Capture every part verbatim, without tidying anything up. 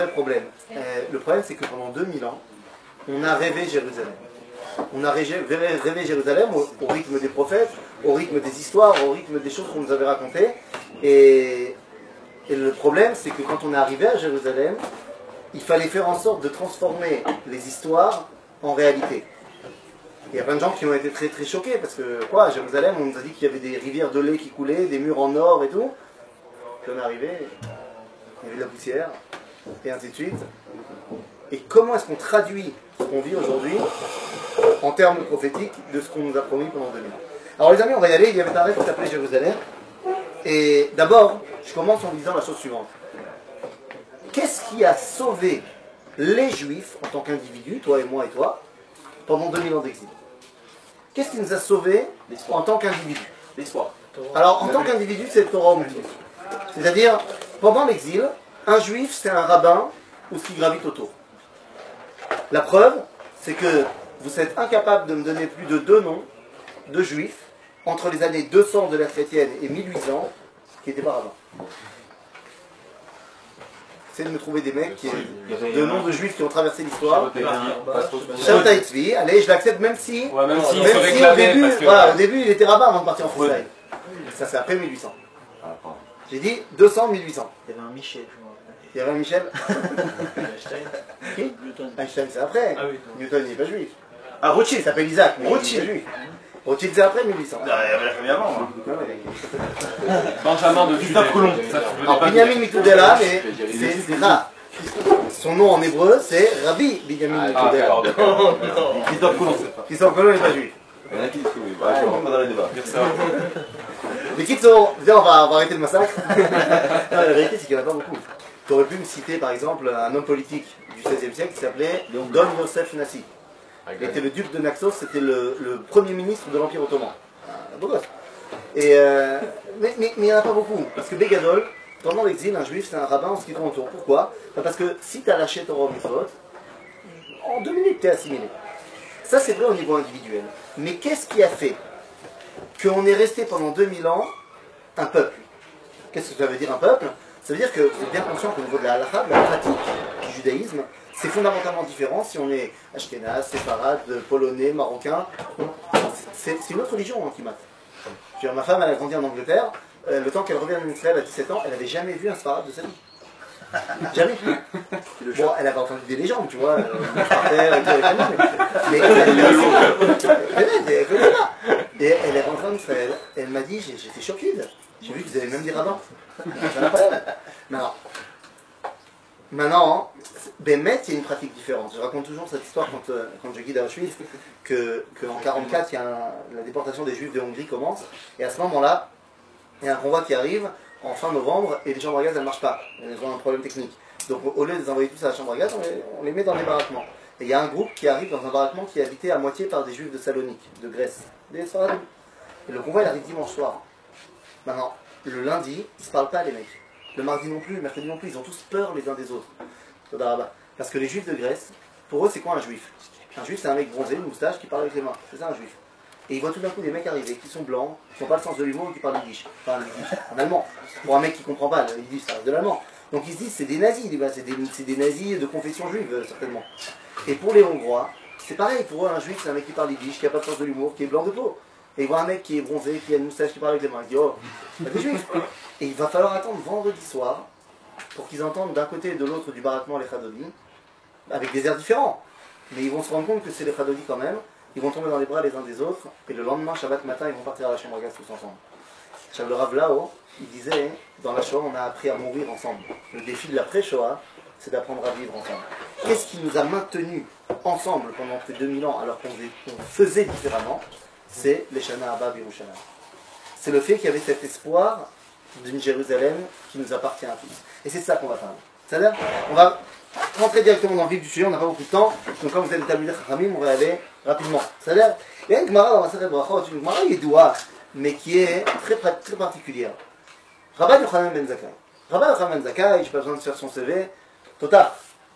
Le problème, euh, le problème c'est que pendant deux mille ans, on a rêvé Jérusalem. On a rêvé, rêvé Jérusalem au, au rythme des prophètes, au rythme des histoires, au rythme des choses qu'on nous avait racontées. Et, et le problème, c'est que quand on est arrivé à Jérusalem, il fallait faire en sorte de transformer les histoires en réalité. Il y a plein de gens qui ont été très très choqués parce que quoi, à Jérusalem, on nous a dit qu'il y avait des rivières de lait qui coulaient, des murs en or et tout. Puis on est arrivé, il y avait de la poussière, et ainsi de suite. Et comment est-ce qu'on traduit ce qu'on vit aujourd'hui en termes prophétiques de ce qu'on nous a promis pendant deux mille ans? Alors les amis, on va y aller. Il y avait un rêve qui s'appelait Jérusalem. Et d'abord, je commence en disant la chose suivante. Qu'est-ce qui a sauvé les Juifs en tant qu'individus, toi et moi et toi, pendant deux mille ans d'exil? Qu'est-ce qui nous a sauvés en tant qu'individus? L'espoir. Alors en tant qu'individu, c'est le Torah Omnibus. C'est-à-dire, pendant l'exil, un Juif, c'est un rabbin ou ce qui gravite autour. La preuve, c'est que vous êtes incapable de me donner plus de deux noms de Juifs entre les années deux cents de l'ère chrétienne et mille huit cents qui n'étaient pas rabbins. Essayez de me trouver des mecs qui ont de noms de Juifs qui ont traversé l'histoire. Shaul Tzvi, allez, je l'accepte même si, ouais, même si, même si au, début, que... voilà, au début il était rabbin avant de partir en freestyle. Ouais. Ça c'est après mille huit cents. J'ai dit deux cents mille huit cents. Il y avait un Michel, je me rappelle. Il y avait un Michel. Einstein. Qui Newton. Einstein c'est après. Ah oui. Newton il n'est pas juif. Ah, Rothschild s'appelle Isaac, mais Rothschild. Rothschild. Rothschild c'est après mille huit cents. Il y avait la famille avant, moi. Benjamin de Christophe Colomb. Alors Binyamin Mitoudela, mais c'est rare. Son nom en hébreu c'est Rabbi Binyamin Mitoudela. Ah, d'accord. Christophe Colomb. Christophe Colomb n'est pas juif. Il y en a qui disent que oui. Je ne rentre pas dans les débats. Les kids sont... Viens, on va, on va arrêter le massacre. Non, la vérité, c'est qu'il n'y en a pas beaucoup. Tu aurais pu me citer, par exemple, un homme politique du seizième siècle qui s'appelait Don Yosef Nassi. Il était le duc de Naxos, c'était le, le premier ministre de l'Empire ottoman. Un beau gosse. Et, euh, mais il mais, n'y en a pas beaucoup. Parce que Bégadol, pendant l'exil, un juif, c'est un rabbin en ce qui tourne autour. Pourquoi? Parce que si tu as lâché Torah Mitzvot, en deux minutes, tu es assimilé. Ça, c'est vrai au niveau individuel. Mais qu'est-ce qui a fait qu'on est resté pendant deux mille ans un peuple? Qu'est-ce que ça veut dire un peuple? Ça veut dire que vous êtes bien conscient qu'au niveau de la halakha, de la pratique du judaïsme, c'est fondamentalement différent si on est ashkénaze, séfarade, polonais, marocain. C'est une autre religion hein, qui mate. Ma femme, elle a grandi en Angleterre. Euh, le temps qu'elle revient en Israël à dix-sept ans, elle n'avait jamais vu un séfarade de sa vie. Jamais. Bon, elle avait entendu des légendes, tu vois, euh, par terre et tout, avec famille, mais, mais elle connaît pas. Et elle est rentrée en Israël, elle m'a dit, j'étais choqué, j'ai vu qu'ils avaient même des rabbins. C'est incroyable. Maintenant, maintenant, Bémet, il y a une pratique différente. Je raconte toujours cette histoire quand, euh, quand je guide à Auschwitz, qu'en que mille neuf cent quarante-quatre, il y a un, la déportation des Juifs de Hongrie commence, et à ce moment-là, il y a un convoi qui arrive, en fin novembre, et les chambres à gaz, elles ne marchent pas. Elles ont un problème technique. Donc au lieu de les envoyer tous à la chambre à gaz, on les, on les met dans les baraquements. Et il y a un groupe qui arrive dans un baraquement qui est habité à moitié par des Juifs de Salonique, de Grèce, des Sfaradim. Et le convoi, il arrive dimanche soir. Maintenant, le lundi, ils ne se parlent pas, les mecs. Le mardi non plus, le mercredi non plus, ils ont tous peur les uns des autres. Parce que les Juifs de Grèce, pour eux, c'est quoi un Juif? Un Juif, c'est un mec bronzé, une moustache, qui parle avec les mains. C'est ça un Juif. Et ils voient tout d'un coup des mecs arriver qui sont blancs, qui n'ont pas le sens de l'humour et qui parlent yiddish. Enfin, yiddish, en allemand. Pour un mec qui ne comprend pas, le yiddish, ça reste de l'allemand. Donc ils se disent, c'est des nazis, c'est des, des nazis de confession juive, certainement. Et pour les Hongrois, c'est pareil. Pour eux, un juif, c'est un mec qui parle yiddish, qui n'a pas le sens de l'humour, qui est blanc de peau. Et ils voient un mec qui est bronzé, qui a une moustache, qui parle avec les mains. Ils disent, oh, c'est des juifs. Et il va falloir attendre vendredi soir pour qu'ils entendent d'un côté et de l'autre du baraquement les Chadodi, avec des airs différents. Mais ils vont se rendre compte que c'est les Chadodi quand même. Ils vont tomber dans les bras les uns des autres, et le lendemain, Shabbat matin, ils vont partir à la chambre à gaz tous ensemble. Le Rav là-haut, il disait, dans la Shoah, on a appris à mourir ensemble. Le défi de l'après-Shoah, c'est d'apprendre à vivre ensemble. Qu'est-ce qui nous a maintenus ensemble pendant ces deux mille ans, alors qu'on faisait différemment? C'est les Shana Abba Birushalayim. C'est le fait qu'il y avait cet espoir d'une Jérusalem qui nous appartient à tous. Et c'est ça qu'on va parler. C'est-à-dire, on va rentrer directement dans le vif du sujet, on n'a pas beaucoup de temps. Donc quand vous êtes des Talmudei Chachamim, on va y aller rapidement. C'est-à-dire, il y a une Gemara dans Masechet Brachot, une Gemara Yedoua, mais qui est très, très particulière. Rabbi Yochanan ben Zakkai. Rabbi Yochanan ben Zakkai, je n'ai pas besoin de faire son C V, Tota.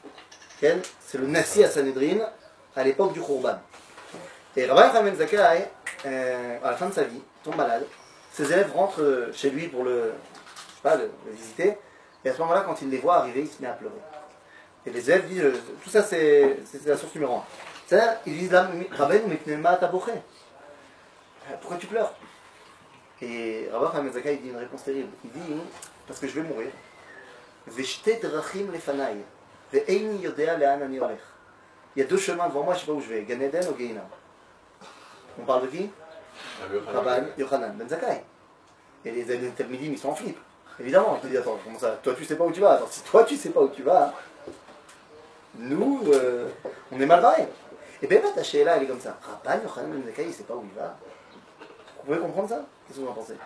C'est le Nassi à Sanhedrin à l'époque du Khurban. Et Rabbi Yochanan ben Zakkai, euh, à la fin de sa vie, tombe malade. Ses élèves rentrent chez lui pour le, je sais pas, le, le visiter. Et à ce moment-là, quand il les voit arriver, il se met à pleurer. Et les élèves disent, euh, tout ça c'est, c'est la source numéro un. C'est-à-dire, ils disent là, Rabbeinu mipnema taboché. Pourquoi tu pleures? Et Rabbi Chaim Ben Zakkai dit une réponse terrible. Il dit, parce que je vais mourir. Veshte drachim lefanai, ve'eini yodea le'an ani olech. Il y a deux chemins devant moi, je ne sais pas où je vais, Gan Eden ou Gehinam. On parle de qui? Rabbi Yochanan Ben Zakkai. Et les élèves de Talmidim, ils sont en flip. Évidemment, il te dit, attends, comment ça? Toi, tu sais pas où tu vas. Attends, si toi, tu sais pas où tu vas, nous, euh, on est mal barrés. Et bien, ta Sheila, elle est comme ça. Rabbi Yochanan Ben Zakkai, il sait pas où il va. Vous pouvez comprendre ça? Qu'est-ce que vous en pensez?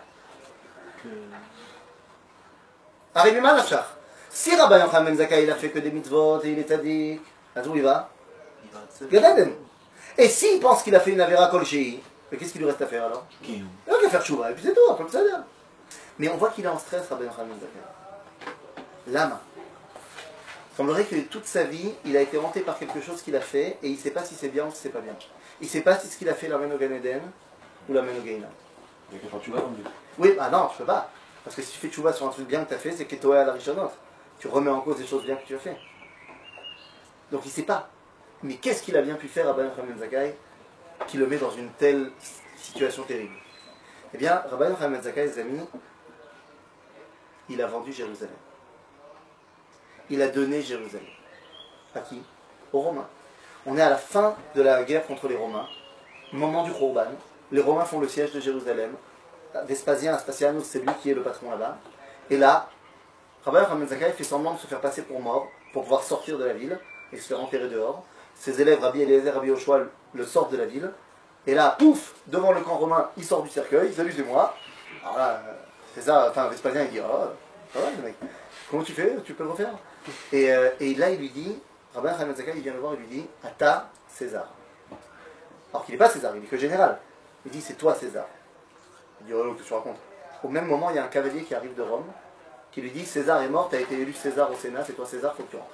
Arrivé mal à Char. Si Rabbi Yochanan Ben Zakkai, il a fait que des mitzvot et il est tzaddik, à où il va? Gan Eden. Et s'il pense qu'il a fait une avéra kolchei, qu'est-ce qu'il lui reste à faire alors? Il n'a qu'à faire chouva, et puis c'est tout, comme ça. Mais on voit qu'il est en stress, Rabbi Yochanan Ben Zakkai. L'âme. Il semblerait que toute sa vie, il a été hanté par quelque chose qu'il a fait, et il ne sait pas si c'est bien ou si c'est pas bien. Il ne sait pas si ce qu'il a fait l'amène au Gan Eden ou l'amène au Gehinam. Il y a qu'à faire tchouva, on dit. Oui, bah non, tu peux pas. Parce que si tu fais tchouva sur un truc bien que tu as fait, c'est que à la richonot. Tu remets en cause des choses bien que tu as fait. Donc il ne sait pas. Mais qu'est-ce qu'il a bien pu faire à Rabbi Yochanan Ben Zakkai qui le met dans une telle situation terrible? Eh bien, Rabbi Yochanan Ben Zakkai, les amis, il a vendu Jérusalem. Il a donné Jérusalem. À qui? Aux Romains. On est à la fin de la guerre contre les Romains, moment du Khorban. Les Romains font le siège de Jérusalem. Vespasien, Aspasianus, c'est lui qui est le patron là-bas. Et là, Rabbi Yochanan Ben Zakkai fait semblant de se faire passer pour mort, pour pouvoir sortir de la ville et se faire enterrer dehors. Ses élèves, Rabbi Eliezer, Rabbi Yoshua, le sortent de la ville. Et là, pouf, devant le camp romain, il sort du cercueil, salut, c'est moi. Alors là, c'est ça, enfin, Vespasien, il dit, oh, ça va, le mec, comment tu fais? Tu peux le refaire? Et, euh, et là, il lui dit, Rabbi Yochanan Ben Zakkai, il vient le voir, il lui dit, Ata César. Alors qu'il n'est pas César, il est que général. Il dit, c'est toi César. Il dit, oh, qu'est-ce que tu racontes? Au même moment, il y a un cavalier qui arrive de Rome, qui lui dit, César est mort, tu as été élu César au Sénat, c'est toi César, faut que tu rentres.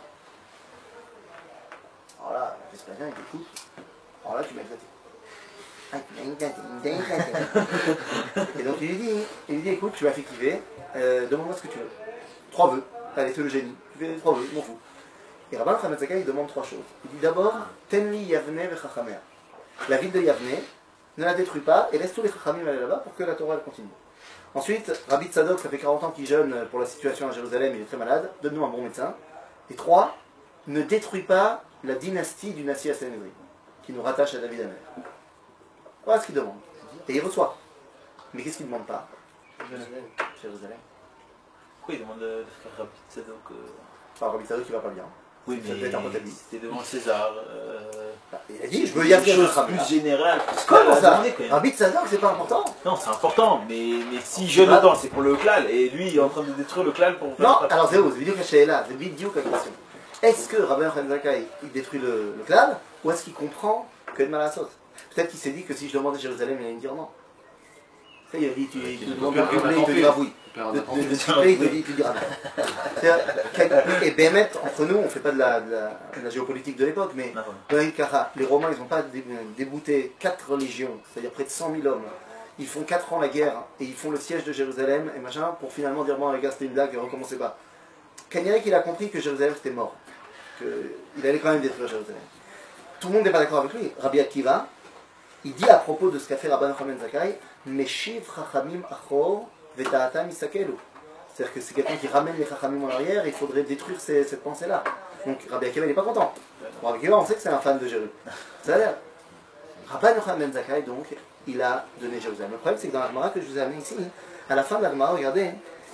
Alors là, Vespasien, il dit, écoute, alors là, tu m'as éclaté. Et donc il lui dit, il lui dit, écoute, tu vas effectiver, euh, demande-moi ce que tu veux. Trois vœux, allez, c'est le génie, tu fais trois vœux, je m'en fous. Et Rabbi Yochanan Ben Zakkai, il demande trois choses. Il dit d'abord, Tenli Yavne vechachamea. La ville de Yavne, ne la détruis pas et laisse tous les chachamim aller là-bas pour que la Torah elle continue. Ensuite, Rabbi Tzadok, ça fait quarante ans qu'il jeûne pour la situation à Jérusalem, il est très malade, donne-nous un bon médecin. Et trois, ne détruis pas la dynastie du Nassi HaSanhedrin, qui nous rattache à David Amer. Voilà ce qu'il demande. Et il reçoit. Mais qu'est-ce qu'il ne demande pas? Jérusalem. Pourquoi il demande de faire Rabbi Tzadok euh... Enfin, Rabbi Tzadok qui va pas bien. Oui, ça mais peut être un peu c'était devant César. Euh... Bah, il a dit, je veux y aller quelque chose plus général. Comment ça? Rabbi Tzadok, c'est pas important? Non, c'est important, mais, mais si jeûne autant, c'est pour le klal, et lui, il est en train de détruire le klal pour... Non, alors c'est où? C'est vidéo cachée là, c'est vidéo la question. Est-ce que Rabbi Yochanan Ben Zakkai, il détruit le, le klal, ou est-ce qu'il comprend que de mal à la sauce? Peut-être qu'il s'est dit que si je demandais Jérusalem, il allait me dire non. Ça, il a dit, tu, tu, tu demandes de doubler, il te dira oui. De, de, de tripler, il te dit, tu diras non. Et Bémet, entre nous, on ne fait pas de la, de, la, de la géopolitique de l'époque, mais les Romains, ils n'ont pas débouté quatre religions, c'est-à-dire près de cent mille hommes. Ils font quatre ans la guerre, et ils font le siège de Jérusalem, et machin, pour finalement dire, bon les gars, c'était une blague, et recommencez pas. Kanyarek, il a compris que Jérusalem, c'était mort. Qu'il allait quand même détruire Jérusalem. Tout le monde n'est pas d'accord avec lui. Rabbi Akiva, il dit à propos de ce qu'a fait Rabbi Yochanan Ben Zakkai, Meshiv chachamim achor veta'atam isakelu. C'est-à-dire que c'est quelqu'un qui ramène les chachamim en arrière et il faudrait détruire ces, cette pensée-là. Donc Rabbi Akiva, il n'est pas content. Bon, Rabbi Akiva, on sait que c'est un fan de Jérusalem. C'est-à-dire, Rabbi Yochanan Ben Zakkai, donc, il a donné Jérusalem. Le problème, c'est que dans la Gemara que je vous ai amené ici, à la fin de la Gemara, regardez,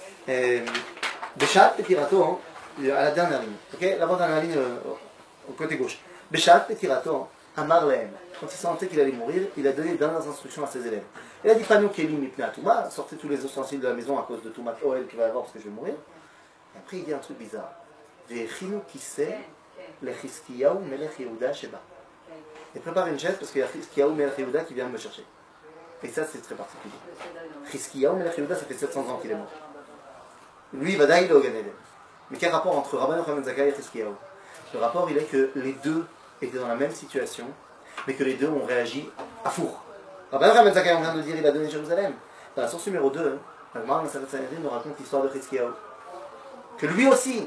Beshat Petirato, à la dernière ligne, ok, la dernière ligne euh, au côté gauche. Beshat Petirato, Amar Lehem. Quand il sentait qu'il allait mourir, il a donné des dernières instructions à ses élèves. Il a dit Pano Kelim Mipna Touma, sortez tous les ustensiles de la maison à cause de Toumat Oel qu'il va y avoir parce que je vais mourir. Et après, il dit un truc bizarre. Vechinu Kiseh Lechiskiyahu Melech Yehuda Sheba. Et prépare une chaise parce qu'il y a Chiskiyahu Melech Yehuda qui vient me chercher. Et ça, c'est très particulier. Chiskiyahu Melech Yehuda, ça fait sept cents ans qu'il est mort. Lui, il va d'ailleurs au Gan Eden. Mais quel rapport entre Rabbi Yochanan Ben Zakkai et Chiskiyahu? Le rapport, il est que les deux étaient dans la même situation, mais que les deux ont réagi à four. Rabbi Yochanan Ben Zakkai, on vient de dire, il a donné Jérusalem. Dans la source numéro deux, la Gemara Masechet Sanhedrin nous raconte l'histoire de Chiskiyahu. Que lui aussi,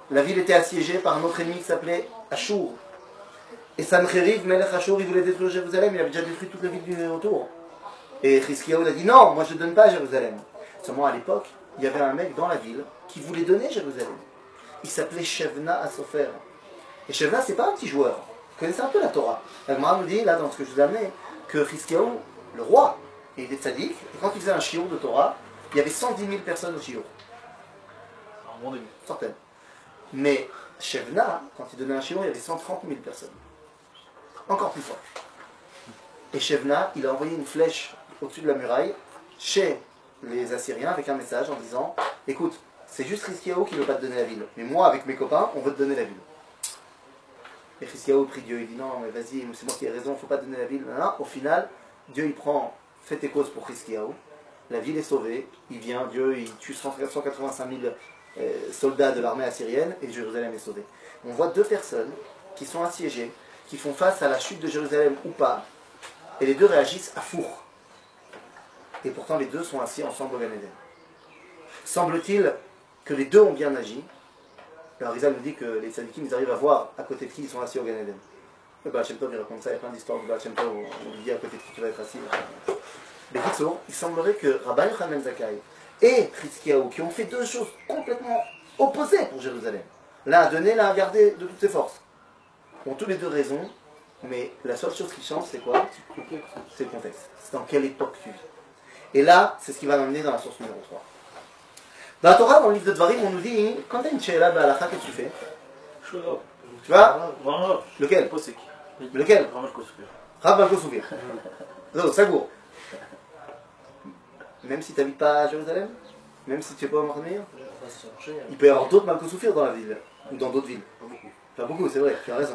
la ville était assiégée par un autre ennemi qui s'appelait Achour. Et Sancheriv, Melech Achour, il voulait détruire Jérusalem, il avait déjà détruit toutes les villes du autour. Et Chizkiyahu a dit non, moi je ne donne pas Jérusalem. Seulement à l'époque, il y avait un mec dans la ville qui voulait donner Jérusalem. Il s'appelait Shevna Asofer. Et Shevna, c'est pas un petit joueur. Vous connaissez un peu la Torah. La Gemara nous dit, là dans ce que je vous ai amené, que Chizkiyahu, le roi, et il est tzaddik, et quand il faisait un shiur de Torah, il y avait cent dix mille personnes au shiur. Un bon début. Certaines. Mais Shevna, quand il donnait un shiur, il y avait cent trente mille personnes. Encore plus fort. Et Shevna, il a envoyé une flèche au-dessus de la muraille, chez les Assyriens, avec un message en disant, écoute, c'est juste Chizkiyahu qui ne veut pas te donner la ville. Mais moi, avec mes copains, on veut te donner la ville. Et Chizkiyahu prie Dieu, il dit non, mais vas-y, c'est moi qui ai raison, il ne faut pas te donner la ville. Non, au final, Dieu il prend, fait tes causes pour Chizkiyahu. La ville est sauvée, il vient, Dieu il tue cent quatre-vingt-cinq mille euh, soldats de l'armée assyrienne et Jérusalem est sauvée. On voit deux personnes qui sont assiégées, qui font face à la chute de Jérusalem ou pas, et les deux réagissent à four. Et pourtant les deux sont assis ensemble au Gan Eden. Semble-t-il que les deux ont bien agi. Le Harizal nous dit que les tzadikim, ils arrivent à voir à côté de qui ils sont assis au Gan Eden. Le Baal Shem Tov, il raconte ça, il y a plein d'histoires du Baal Shem Tov où on lui dit à côté de qui tu vas être assis. Mais Kitsour, il semblerait que Rabbi Yochanan Zakkai et Chizkiyahu, qui ont fait deux choses complètement opposées pour Jérusalem, l'un a donné, l'un a gardé de toutes ses forces, ont tous les deux raison, mais la seule chose qui change, c'est quoi? C'est le contexte. C'est dans quelle époque tu vis. Et là, c'est ce qui va m'amener dans la source numéro trois. Dans la Torah, dans le livre de Dvarim, on nous dit, quand tu as une she'ela b'halakha, qu'est-ce que tu fais? Tu vois? Lequel? Lequel? Rav Malko Soufir. Non, Sagour. Même si tu n'habites pas à Jérusalem? Même si tu n'es pas au Marmire? Il peut y avoir d'autres Malko Soufir dans la ville, ou dans d'autres villes. Pas beaucoup, c'est vrai, tu as raison.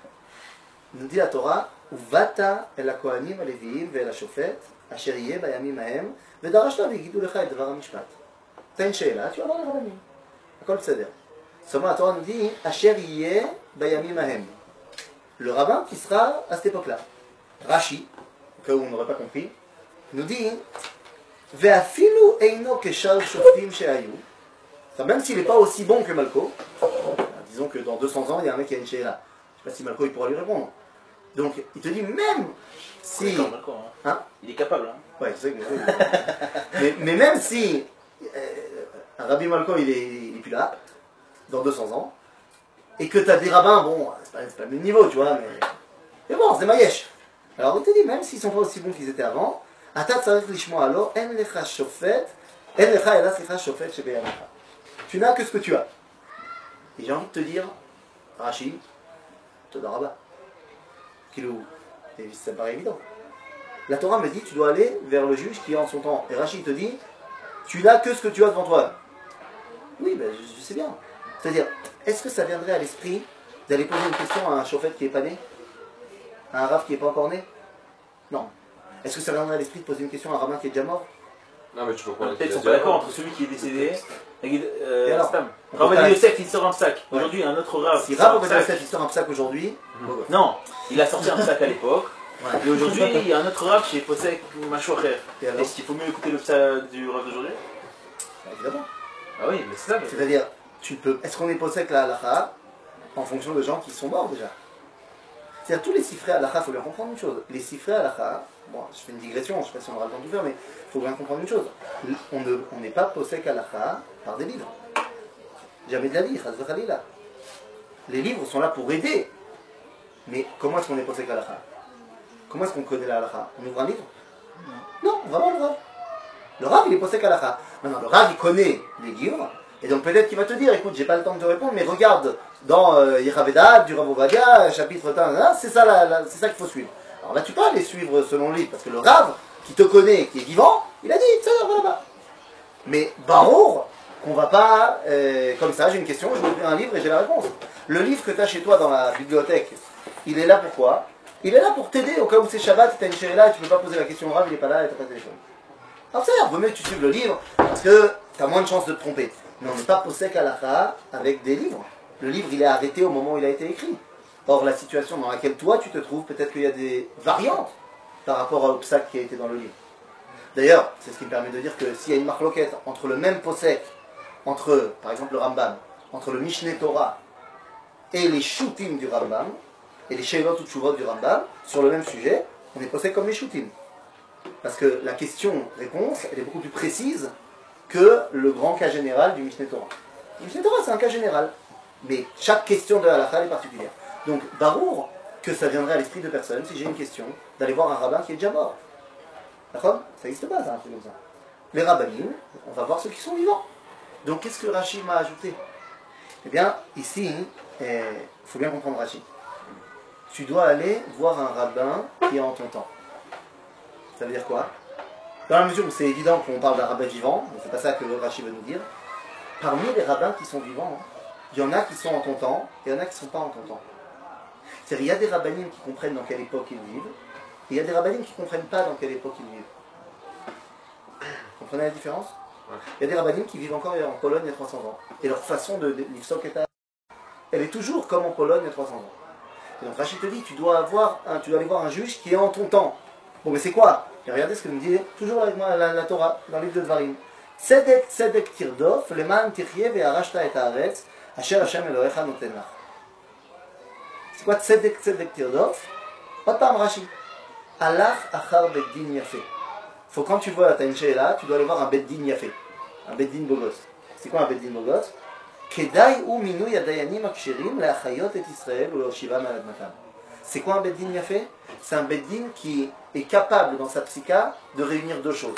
Nous dit la Torah, Uvata el hakohanim aleviim ve'el hashofet asher yeh bayamim hahem ve'darashta v'yigidu lecha et devar hamishpat. T'as une she'ela, tu vas voir les rabbanim. Akol b'seder. Seulement la Torah nous dit asher yeh bayamim hahem. Le rabbin qui sera à cette époque-là. Rashi, au cas où on n'aurait pas compris, nous dit ve'afilu eino keshar shoftim she'ayu. Même s'il n'est pas aussi bon que Malko, disons que dans deux cents ans, il y a un mec qui a une she'ela. Je ne sais pas si Malko il pourra lui répondre. Donc, il te dit, même si... D'accord, Malko, hein. Hein, il est capable. Hein. Ouais, je sais que... mais, mais même si euh, Rabbi Malko, il est, il est plus là, dans deux cents ans, et que tu as des rabbins, bon, c'est pas, c'est pas le même niveau, tu vois, mais... Mais bon, c'est Mayesh. Alors, il te dit, même s'ils ne sont pas aussi bons qu'ils étaient avant, Atat tzarich lishmoa alo, en lecha shofet, en lecha elas lecha shofet shebeyamecha. Tu n'as que ce que tu as. Et j'ai envie de te dire, Rashi, Toda Rabba. Kilou, ça me paraît évident. La Torah me dit, tu dois aller vers le juge qui est en son temps. Et Rashi te dit, tu n'as que ce que tu as devant toi. Oui, ben, je, je sais bien. C'est-à-dire, est-ce que ça viendrait à l'esprit d'aller poser une question à un chauffette qui n'est pas né? À un rave qui n'est pas encore né? Non. Est-ce que ça viendrait à l'esprit de poser une question à un rabbin qui est déjà mort? Non, mais tu peux prendre. Peut-être qu'ils sont pas d'accord entre celui qui est décédé et euh, alors, Rav Yosef, il sort un sac. Aujourd'hui, un autre Rav. Si Rav Yosef, il sort un sac aujourd'hui. Non, il a sorti un sac à l'époque. Ouais. Et aujourd'hui, il y a un autre Rav chez Posek Machocher. Est-ce qu'il faut mieux écouter le sac du Rav d'aujourd'hui? Évidemment. Ah oui, mais c'est ça. Mais... C'est-à-dire, tu peux. Est-ce qu'on est Posek la halacha en fonction de gens qui sont morts déjà? C'est-à-dire, tous les sifrés halacha, il faut bien comprendre une chose. Les sifrés halacha, bon, je fais une digression, je ne sais pas si on aura le temps de le faire, mais il faut bien comprendre une chose. On ne, on n'est pas Posek halacha par des livres. Jamais de la vie, chas v'chalila. Les livres sont là pour aider. Mais comment est-ce qu'on est Posek halacha? Comment est-ce qu'on connaît la halacha? On ouvre un livre? Non, on va voir le Rav. Le Rav, il est Posek halacha. Maintenant, le Rav, il connaît les livres. Et donc peut-être qu'il va te dire, écoute, j'ai pas le temps de te répondre, mais regarde dans euh, Yechavedat, du Rav Ovadia, chapitre un, c'est ça, la, la, c'est ça qu'il faut suivre. Alors là, tu peux aller suivre selon le livre, parce que le Rav, qui te connaît, qui est vivant, il a dit, ça, va là-bas. Mais Barour, qu'on va pas, euh, comme ça, j'ai une question, je vais ouvrir un livre et j'ai la réponse. Le livre que tu as chez toi dans la bibliothèque, il est là pourquoi? Il est là pour t'aider, au cas où c'est Shabbat, tu as une chérie-là, tu ne peux pas poser la question au Rav, il n'est pas là et tu n'as pas de téléphone. Alors ça, vaut mieux que tu suives le livre, parce que tu as moins de chances de te tromper. Mais on n'est pas posek halacha avec des livres. Le livre, il est arrêté au moment où il a été écrit. Or, la situation dans laquelle toi, tu te trouves, peut-être qu'il y a des variantes par rapport au psak qui a été dans le livre. D'ailleurs, c'est ce qui me permet de dire que s'il y a une marloquette entre le même posek, entre, par exemple, le Rambam entre le Mishneh Torah et les Shutim du Rambam, et les Sheilot ou Tshuvot du Rambam, sur le même sujet, on est posé comme les Shutim. Parce que la question-réponse, elle est beaucoup plus précise que le grand cas général du Mishneh Torah. Le Mishneh Torah, c'est un cas général. Mais chaque question de halakha est particulière. Donc, barour que ça viendrait à l'esprit de personne, si j'ai une question, d'aller voir un rabbin qui est déjà mort. D'accord? Ça n'existe pas, ça, un truc comme ça. Les rabbinim, on va voir ceux qui sont vivants. Donc, qu'est-ce que Rashi m'a ajouté? Eh bien, ici, il faut bien comprendre Rashi. Tu dois aller voir un rabbin qui est en ton temps. Ça veut dire quoi? Dans la mesure où c'est évident qu'on parle d'un rabbin vivant, donc c'est pas ça que Rashi veut nous dire, parmi les rabbins qui sont vivants, il y en a qui sont en ton temps, et il y en a qui ne sont pas en ton temps. C'est-à-dire, il y a des rabbinim qui comprennent dans quelle époque ils vivent, et il y a des rabbinim qui ne comprennent pas dans quelle époque ils vivent. Vous comprenez la différence? Il y a des rabbinim qui vivent encore en Pologne il y a trois cents ans, et leur façon de l'ifsok est à... elle est toujours comme en Pologne il y a trois cents ans. Et donc Rachid te dit, tu dois, avoir un, tu dois aller voir un juge qui est en ton temps. Bon, mais c'est quoi? Et regardez ce que nous dit toujours avec moi la, la Torah, dans le livre de Dvarim. Tzedek tzedek tirdof, leman tirye ve'arashta et haaretz, asher Hashem Elohecha noten lach. C'est quoi tzedek tzedek tirdof? Pas de parle Rashi. Alach achar beddin yafé. Faut quand tu vois, t'as une sheila, tu dois aller voir un beddin yafé. Un beddin bogos. C'est quoi un beddin bogos? Kedai ou minou yadayanim akshirim le'achayot et Israël ou le'oshiva malad matam. C'est quoi un beddin yafé? C'est un beddin qui est capable dans sa psycha de réunir deux choses.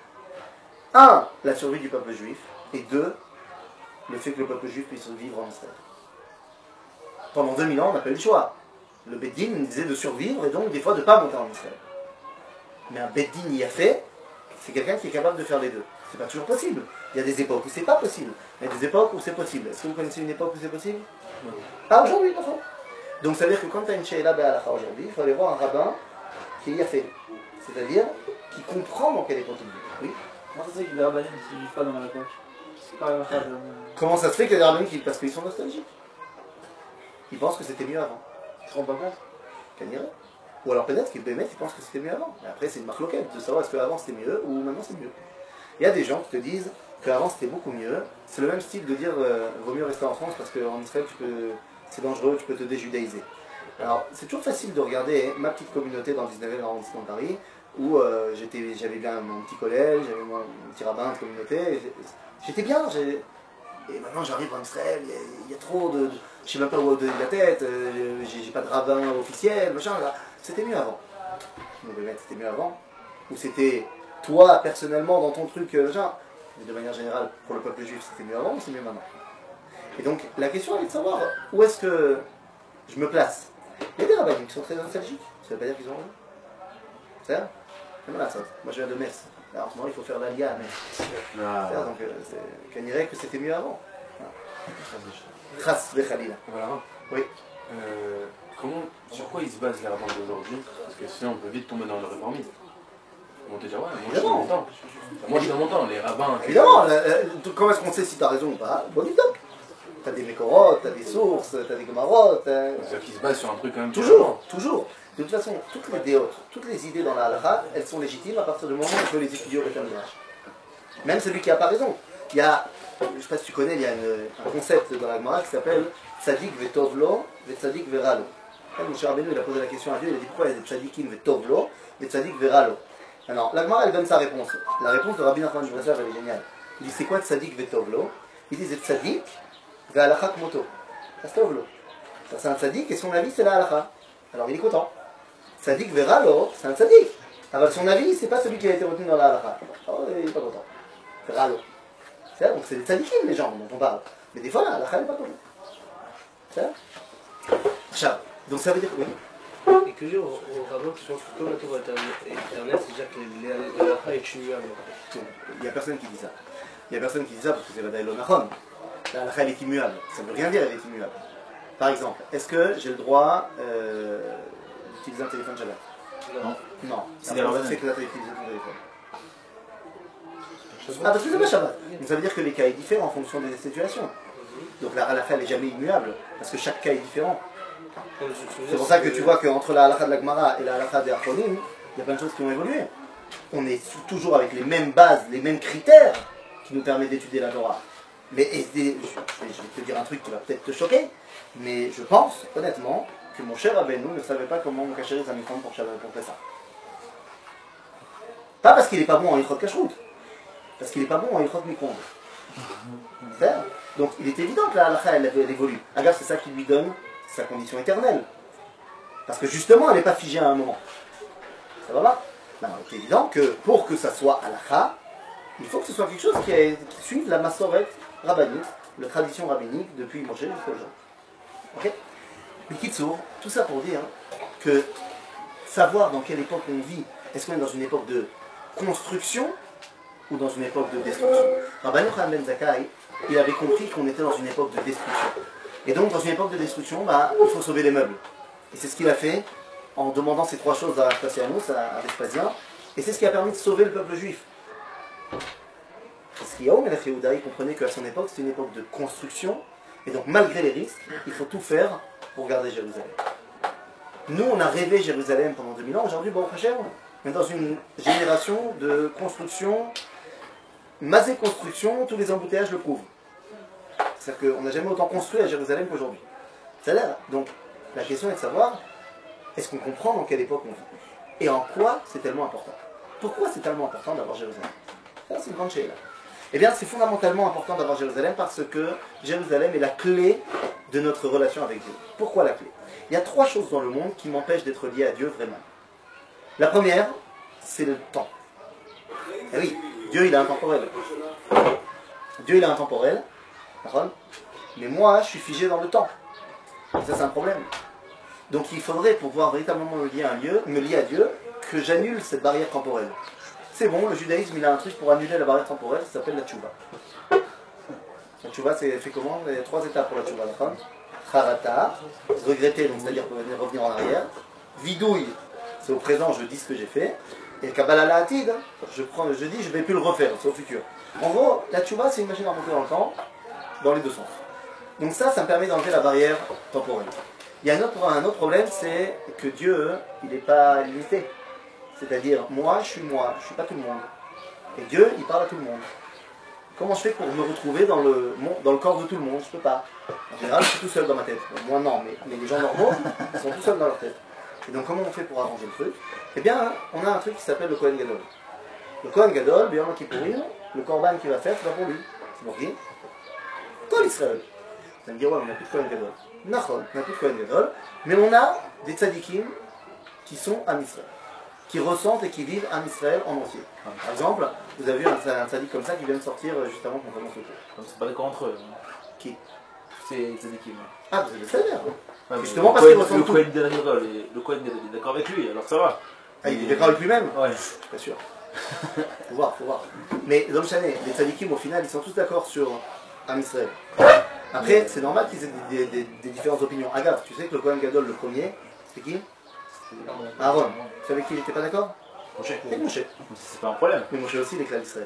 Un, la survie du peuple juif, et deux, le fait que le peuple juif puisse vivre en Israël. Pendant deux mille ans, on n'a pas eu le choix. Le beddin disait de survivre et donc des fois de ne pas monter en Israël. Mais un beddin yafé, c'est quelqu'un qui est capable de faire les deux. C'est pas toujours possible. Il y a des époques où c'est pas possible. Il y a des époques où c'est possible. Est-ce que vous connaissez une époque où c'est possible? Non. Pas aujourd'hui, parfois. Donc ça veut dire que quand tu as une sheila be'alacha aujourd'hui, il faut aller voir un rabbin qui y a fait. C'est-à-dire qui comprend dans quelle époque il vit. Oui. Comment ça se fait que les rabbins ne vivent pas dans la époque? C'est pas la de... Comment ça se fait qu'il y a des rabbins qui... Parce qu'ils sont nostalgiques. Ils pensent que c'était mieux avant. Ils se rendent pas compte? Qu'à dire. Ou alors peut-être qu'ils ils pensent que c'était mieux avant. Mais après c'est une marque locale de savoir est-ce qu'avant c'était mieux ou maintenant c'est mieux. Il y a des gens qui te disent qu'avant c'était beaucoup mieux. C'est le même style de dire euh, vaut mieux rester en France parce qu'en Israël tu peux... c'est dangereux, tu peux te déjudaïser. Alors c'est toujours facile de regarder ma petite communauté dans le dix-neuvième arrondissement de Paris où euh, j'étais, j'avais bien mon petit collège, j'avais mon, mon petit rabbin de communauté, j'étais bien, j'ai... et maintenant j'arrive en Israël, il y, a, il y a trop de... je sais même pas où donner la tête, euh, j'ai, j'ai pas de rabbin officiel, machin, là. C'était mieux avant. C'était mieux avant. Ou c'était toi personnellement dans ton truc, machin. Mais de manière générale, pour le peuple juif, c'était mieux avant ou c'est mieux maintenant? Et donc la question est de savoir où est-ce que je me place. Il y a des rabbins qui sont très nostalgiques, ça veut pas dire qu'ils ont raison. C'est ça? Voilà, ça. Moi je viens de Metz. Alors en ce moment il faut faire l'Alia à Metz. Ah. Donc c'est qu'on dirait que c'était mieux avant. Khas Bechalila. Voilà. Oui. Euh, comment, sur quoi ils se basent les rabbins d'aujourd'hui? Parce que sinon on peut vite tomber dans le réformisme. On te dire ouais, moi je suis dans mon temps. Moi je suis dans mon temps, les rabbins. Évidemment, euh, comment est-ce qu'on sait si tu as raison ou pas? Bon, dis donc. T'as des mécorotes, t'as des sources, t'as des gomarotes. C'est-à-dire qu'ils se basent sur un truc quand même. Toujours, toujours. De toute façon, toutes les déotes, toutes les idées dans la halakha, elles sont légitimes à partir du moment où on peut les étudier au Beth Midrash. Même celui qui n'a pas raison. Il y a, je ne sais pas si tu connais, il y a une, un concept dans la Gemara qui s'appelle Tzadik vetovlo, ve Tzadik veralo. M. Rabbeinu, il a posé la question à Dieu, il a dit pourquoi il y a des Tzadikim vetovlo, ve Tzadik veralo. Alors, la Gemara, elle donne sa réponse. La réponse de Rabbi Nachman Breslev, elle est géniale. Il dit c'est quoi Tzadik vetovlo? Il dit c'est Tzadik ve'alacha kmoto. Ça c'est tovlo. Ça c'est un Tzadik et son avis c'est la halakha. Alors il est content. Tzadik veralo, c'est un Tzadik. Alors son avis, c'est pas celui qui a été retenu dans la halakha. Oh, il n'est pas content. Veralo. C'est donc c'est des tzadikim les gens dont on parle. Mais des fois la halakha n'est pas connue. C'est ça. Donc ça veut dire oui. Et que dire aux rabbins qui sont comme la Torah éternelle, c'est-à-dire que la halakha est immuable. Il n'y a personne qui dit ça. Il n'y a personne qui dit ça parce que c'est Vadaï Lonachon. La halakha elle est immuable. Ça ne veut rien dire elle est immuable. Par exemple, est-ce que j'ai le droit euh, d'utiliser un téléphone Shabbat? Non. Non. C'est des rabbins. C'est que tu as utilisé ton téléphone. Ah, parce que c'est pas Shabbat. Donc ça veut dire que les cas sont différents en fonction des situations. Donc la halakha n'est jamais immuable, parce que chaque cas est différent. C'est pour ça que tu vois qu'entre la halakha de la Gemara et la halakha des Achronim, il y a plein de choses qui ont évolué. On est toujours avec les mêmes bases, les mêmes critères qui nous permettent d'étudier la Torah. Mais et, et, je, je, vais, je vais te dire un truc qui va peut-être te choquer, mais je pense, honnêtement, que mon cher Rabbeinu ne savait pas comment cacher sa mifrane pour, pour Pessah. Pas parce qu'il n'est pas bon en Ilchot Kashrut, parce qu'il n'est pas bon en Ilchot Mikondo. Donc il est évident que la halakha elle, elle évolue. Regarde, c'est ça qui lui donne sa condition éternelle. Parce que justement, elle n'est pas figée à un moment. Ça va pas? Non, c'est évident que pour que ça soit halakha, il faut que ce soit quelque chose qui, est, qui suive la masoret rabbinique, la tradition rabbinique depuis Moshe jusqu'à aujourd'hui. Ok? Mais Kitsour, tout ça pour dire que savoir dans quelle époque on vit, est-ce qu'on est dans une époque de construction ou dans une époque de destruction? Rabbi Yochanan ben Zakkai, il avait compris qu'on était dans une époque de destruction. Et donc dans une époque de destruction, bah, il faut sauver les meubles. Et c'est ce qu'il a fait en demandant ces trois choses à Vespasianus, à Vespasien, et c'est ce qui a permis de sauver le peuple juif. Parce qu'Yahou Melech Yehuda, il comprenait qu'à son époque, c'était une époque de construction, et donc malgré les risques, il faut tout faire pour garder Jérusalem. Nous, on a rêvé Jérusalem pendant deux mille ans, aujourd'hui, bon, Hachem, on est dans une génération de construction, masée construction, tous les embouteillages le prouvent. C'est-à-dire qu'on n'a jamais autant construit à Jérusalem qu'aujourd'hui. C'est-à-dire, donc, la question est de savoir, est-ce qu'on comprend dans quelle époque on vit? Et en quoi c'est tellement important? Pourquoi c'est tellement important d'avoir Jérusalem? Ça, c'est une grande chose. Eh bien, c'est fondamentalement important d'avoir Jérusalem parce que Jérusalem est la clé de notre relation avec Dieu. Pourquoi la clé? Il y a trois choses dans le monde qui m'empêchent d'être lié à Dieu vraiment. La première, c'est le temps. Eh oui, Dieu il est intemporel. Dieu il est intemporel, mais moi je suis figé dans le temps. Et ça c'est un problème. Donc il faudrait, pour pouvoir véritablement me lier à un lieu, me lier à Dieu, que j'annule cette barrière temporelle. C'est bon, le judaïsme il a un truc pour annuler la barrière temporelle, ça s'appelle la tchouva. La tchouva c'est fait comment? Il y a trois étapes pour la tchouva, d'accord? Charata, regretter, donc c'est-à-dire revenir en arrière. Vidouille, c'est au présent, je dis ce que j'ai fait. Et Kabbalah La'atid, je prends, je dis, je ne vais plus le refaire, c'est au futur. En gros, la tchouva c'est une machine à remonter dans le temps, dans les deux sens. Donc ça, ça me permet d'enlever la barrière temporelle. Il y a un autre, un autre problème, c'est que Dieu, il n'est pas limité. C'est-à-dire, moi, je suis moi, je ne suis pas tout le monde. Et Dieu, il parle à tout le monde. Comment je fais pour me retrouver dans le, dans le corps de tout le monde? Je ne peux pas. En général, je suis tout seul dans ma tête. Moi, non, mais, mais les gens normaux, ils sont tout seuls dans leur tête. Et donc, comment on fait pour arranger le truc? Eh bien, on a un truc qui s'appelle le Kohen Gadol. Le Kohen Gadol, bien qui pourrit, le korban qu'il va faire, c'est pas pour lui. C'est pour qui? Kol Israël. Vous allez me dire, ouais, on n'a plus de Kohen Gadol. Nachon, on n'a plus de Kohen Gadol, mais on a des tzadikim qui sont à Israël, qui ressentent et qui vivent à Israël en entier. Par exemple, vous avez vu un, un tzadik comme ça qui vient de sortir juste avant qu'on commence le cours. Comme c'est pas d'accord entre eux. Qui? C'est tzadikim. Ah, vous avez le salaire. Ouais, justement parce qu'il ressent le tout. Kohen Gadol, le Kohen Gadol est d'accord avec lui, alors ça va. Ah, il est d'accord avec lui-même? Ouais. Je suis pas sûr. Faut voir, faut voir. Mais l'homme chané, les tzadikim au final, ils sont tous d'accord sur Am Israël. Après, c'est normal qu'ils aient des, des, des, des différentes opinions. Agave, tu sais que le Kohen Gadol, le premier, c'était qui? Aaron. Tu savais qui il n'était pas d'accord? Moshe. C'est Moshe. C'est pas un problème. Mais Moshe aussi, il est clair d'Israël.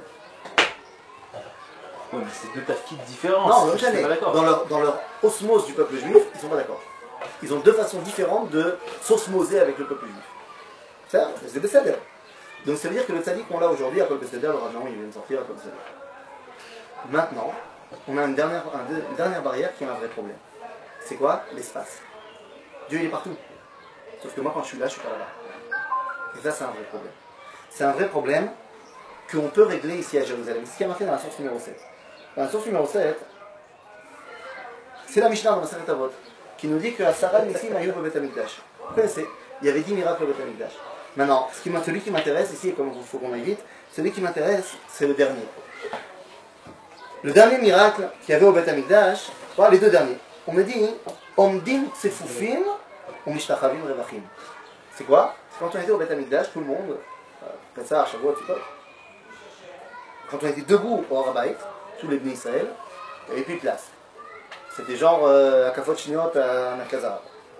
Ouais, mais c'est deux tafkids différents. Non, l'homme c'est chané, pas d'accord. dans leur, dans leur osmose du peuple juif, ils sont pas d'accord. Ils ont deux façons différentes de s'osmoser avec le peuple juif. Ça, c'est Besséder. Donc ça veut dire que le tzaddik qu'on a aujourd'hui, à Kol Besséder, le Rajan, il vient de sortir à Kol Besséder. Maintenant, on a une dernière, une dernière barrière qui est un vrai problème. C'est quoi? L'espace. Dieu il est partout. Sauf que moi quand je suis là, je suis pas là-bas. Et ça c'est un vrai problème. C'est un vrai problème qu'on peut régler ici à Jérusalem. C'est ce qui est marqué dans la source numéro sept. Dans la source numéro sept, c'est la Mishnah dans la Masechet Avot qui nous dit que à Sarah Nissim Ayub au Beth Amikdash. Vous connaissez? Il y avait dix miracles au Beth Amikdash. Maintenant, ce qui, celui qui m'intéresse ici, et comme il faut qu'on aille vite, celui qui m'intéresse, c'est le dernier. Le dernier miracle qu'il y avait au Beth Amikdash, voilà les deux derniers. On me dit, Omdim Tsefufim, Umishtachavim Revachim. C'est quoi? C'est quand on était au Beth Amikdash, tout le monde, Pessah, Shavuot, tu vois, quand on était debout au Harabait, tous les Bnei Israël, il n'y avait plus de place. C'était genre euh, à Kafot Shniot à Nakazara.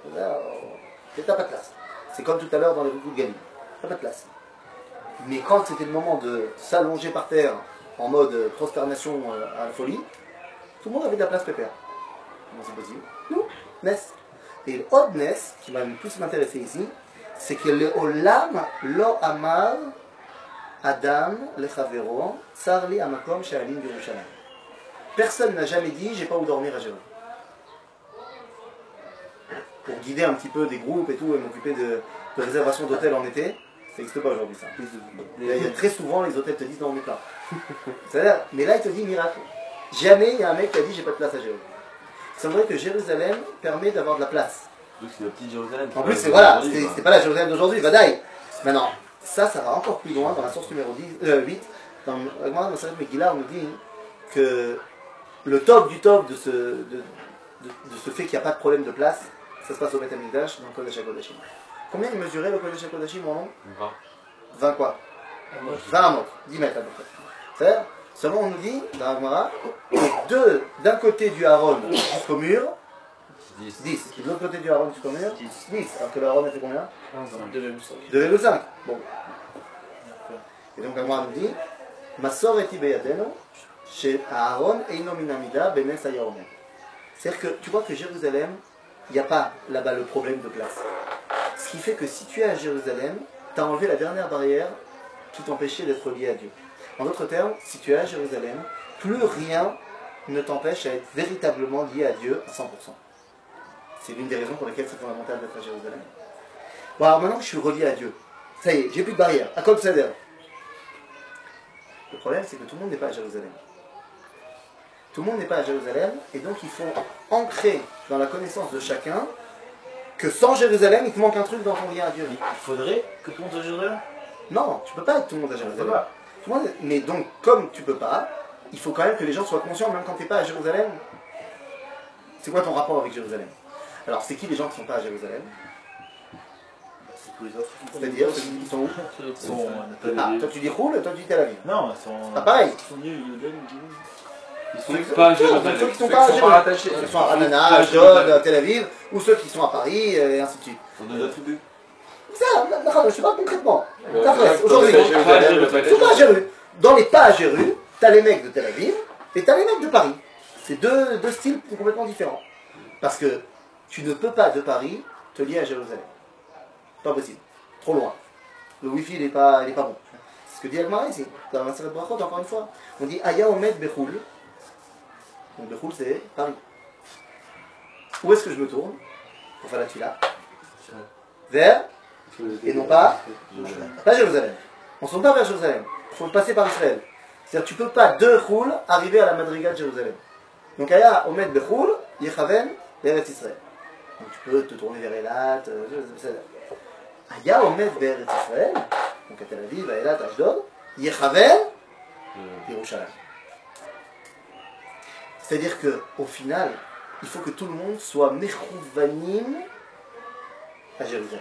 T'as pas de place. C'est comme tout à l'heure dans les beaucoup de Galil. T'as pas de place. Mais quand c'était le moment de s'allonger par terre en mode prosternation à la folie, tout le monde avait de la place pépère. Comment c'est possible? Nous, Ness. Et le Od Ness, qui va le plus m'intéresser ici, c'est que le Olam lo amar Adam le Chavero, Tsarli Amakom She'alim Yerushalayim. personne n'a jamais dit j'ai pas où dormir à Jérusalem. Pour guider un petit peu des groupes et tout, et m'occuper de, de réservation d'hôtels en été, ça n'existe pas aujourd'hui ça. Il y a très souvent les hôtels te disent non on est plein. C'est-à-dire, mais là il te dit miracle. Jamais il y a un mec qui a dit j'ai pas de place à Jérusalem. C'est vrai que Jérusalem permet d'avoir de la place. Donc c'est la petite Jérusalem. En plus c'est voilà, c'est c'est pas la Jérusalem d'aujourd'hui, Vadaï. Maintenant, ça, ça va encore plus loin dans la source numéro dix, euh, huit. Dans dans Maseret Megillah, on nous dit que le top du top de ce, de, de, de ce fait qu'il n'y a pas de problème de place, ça se passe au Beth Amikdash, dans le Kodesh HaKodashim. Combien il mesurait le Kodesh HaKodashim en long? vingt. vingt quoi? vingt amot, dix mètres à peu près. C'est-à-dire, seulement on nous dit, dans la Gemara, que d'un côté du Haron jusqu'au mur, dix. dix. De l'autre côté du Haron jusqu'au mur, dix. Alors que le Haron a fait combien? deux virgule cinq. deux virgule cinq. Bon. Et donc la Gemara nous dit, Masor eti beyadenu, chez Aaron eino minamida benes ayaomer. C'est-à-dire que tu vois que Jérusalem, il n'y a pas là-bas le problème de place. Ce qui fait que si tu es à Jérusalem, tu as enlevé la dernière barrière qui t'empêchait d'être lié à Dieu. En d'autres termes, si tu es à Jérusalem, plus rien ne t'empêche à être véritablement lié à Dieu à cent pour cent. C'est l'une des raisons pour lesquelles c'est fondamental d'être à Jérusalem. Bon, alors maintenant que je suis relié à Dieu, ça y est, j'ai plus de barrière. À quoi ça sert? Le problème, c'est que tout le monde n'est pas à Jérusalem. Tout le monde n'est pas à Jérusalem, et donc il faut ancrer dans la connaissance de chacun que sans Jérusalem, il te manque un truc dans ton lien à Dieu. Il faudrait que tout le monde soit Jérusalem. Non, tu peux pas être tout le monde à Jérusalem. Tout le monde est- Mais donc, comme tu peux pas, il faut quand même que les gens soient conscients, même quand tu n'es pas à Jérusalem. C'est quoi ton rapport avec Jérusalem? Alors, c'est qui les gens qui ne sont pas à Jérusalem? C'est tous les autres. C'est-à-dire ceux qui sont où? Ils sont Ah, toi tu dis Roule, toi tu dis Tel Aviv. Non, ils sont. Ah, pareil. Ils sont nuls, ils donnent, ils donnent. Ils sont Ceux- pas à ceux- Jérusalem. ceux qui sont Ceux pas à qui sont Jérusalem. pas rattachés. Ceux qui sont à Ranana, à Jod, à Tel Aviv, ou ceux qui sont à Paris, euh, et ainsi de suite. Sont deux attributs. Ça, d'accord, je ne sais pas concrètement. Ouais, D'après, ouais, aujourd'hui, ouais, ils ouais, sont ouais, ouais, ouais, pas à Jérusalem. Dans les pas à Jérusalem, t'as les mecs de Tel Aviv et t'as les mecs de Paris. C'est deux, deux styles complètement différents. Parce que tu ne peux pas de Paris te lier à Jérusalem. Pas possible. Trop loin. Le wifi il n'est pas, il est pas bon. C'est ce que dit Agmara ici. Dans la Maseret Brachot, encore une fois. On dit Aya Omed Bechoul. Donc Bechoul c'est Paris. Où est-ce que je me tourne pour faire la tfila? Vers, et non pas, pas Jérusalem. On ne se tourne pas vers Jérusalem. Il faut passer par Israël. C'est-à-dire tu ne peux pas de Choul arriver à la Madriga de Jérusalem. Donc Aya Omed Bechoul, Yechaven, Eretz Israël. Donc tu peux te tourner vers Elat, euh, c'est ça. Aya Omed Eretz Israël, donc à Tel Aviv, à Elat, à Ashdod, Yechaven, Yerushalayim. C'est-à-dire qu'au final, il faut que tout le monde soit Mechouvanim à Jérusalem.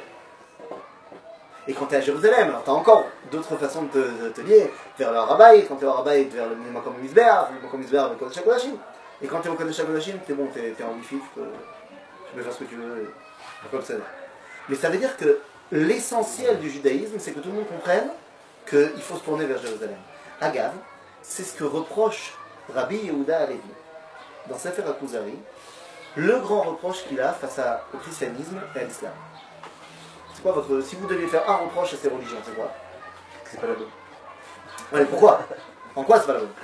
Et quand tu es à Jérusalem, alors tu as encore d'autres façons de te, de te lier, vers le Harabaï, quand tu es au Harabaï, vers le Makom Mizbeach, le Makom Mizbeach avec Kodesh HaKodashim. Et quand tu es au Kodesh HaKodashim, tu es bon, tu es en wifi, tu peux, tu peux faire ce que tu veux, et comme ça. Mais ça veut dire que l'essentiel du judaïsme, c'est que tout le monde comprenne qu'il faut se tourner vers Jérusalem. Agav, c'est ce que reproche Rabbi Yehuda Halevi dans Sefer HaKuzari, le grand reproche qu'il a face à, au christianisme et à l'islam. C'est quoi votre... Si vous deviez faire un reproche à ces religions, c'est quoi? C'est pas la bonne. Allez, pourquoi? En quoi c'est pas la bonne?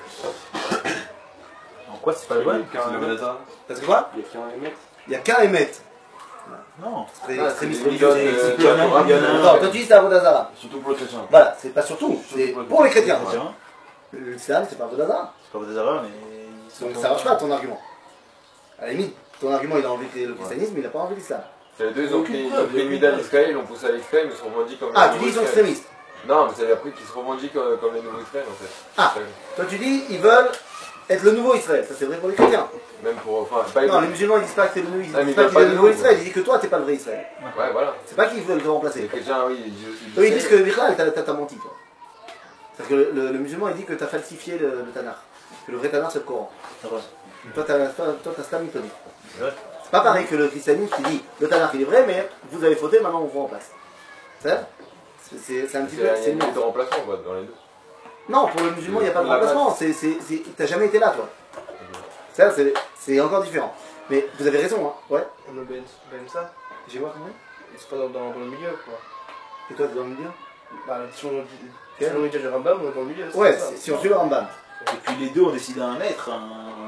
En quoi c'est pas la bonne? C'est le Benazar. Parce que quoi? Il y a qu'un émet. Il n'y a qu'un émet. Non. Très Ah, extrémiste c'est religieux. des millions de- C'est- Il y en a un, il y en a un. Non, toi tu dis c'est Avodazara. Surtout pour le chrétien. Voilà, c'est pas surtout, c'est pour les chrétiens. Chrétiens. L'islam, c'est pas Avodazara. C'est pas des erreurs, mais. ils sont- Donc ça marche pas ton argument. À la limite, ton argument il a enlevé le christianisme, mais il n'a pas enlevé l'islam. C'est les deux, ils ont Aucune pris, ils preuve, ont pris aucune Mida preuve. d'Israël, ils l'ont poussé à l'extrême, ils se revendiquent comme Ah, les tu dis nouveaux ils sont Israël. extrémistes. Non, mais c'est après qu'ils se revendiquent comme, comme les nouveaux Israël en fait. Ah, toi tu dis ils veulent être le nouveau Israël. Ça c'est vrai pour les chrétiens. Même pour. Enfin, pas Non, les musulmans ils disent pas que t'es le nouveau, ils disent Ah, mais pas ils qu'ils veulent veulent le pas nouveau de Israël, nous. ils disent que toi t'es pas le vrai Israël. Ouais, voilà. C'est pas qu'ils veulent te Les remplacer. chrétiens, oui, ils disent aussi. Eux ils disent que Michal, t'as t'as- t'as menti toi. C'est-à-dire que le, le- le musulman il dit que t'as falsifié le, le Tanakh. Que le vrai Tanakh c'est le Coran. C'est vrai. Toi t'as toi, toi, t'as Stam Mitoni. C'est vrai. C'est pas pareil que le christianisme qui dit le Tanakh il est vrai mais vous avez fauté, maintenant on vous remplace. C'est c'est- c'est un petit C'est peu. il y a c'est une une limite de remplacement quoi, dans les deux. Non, pour le musulman il n'y a pas de La base. remplacement. C'est- c'est- c'est- T'as jamais été là toi. Ça c'est c'est encore différent. Mais vous avez raison, hein. Ouais. On a Ben Ben ça. J'ai voir combien? C'est pas dans, dans, dans le milieu quoi. Et toi t'es dans le milieu? Bah, si on si on dit du Rambam, on est dans le milieu. c'est Ouais, ça. c'est- si on suit le Rambam. Et puis les deux ont décidé un maître, un,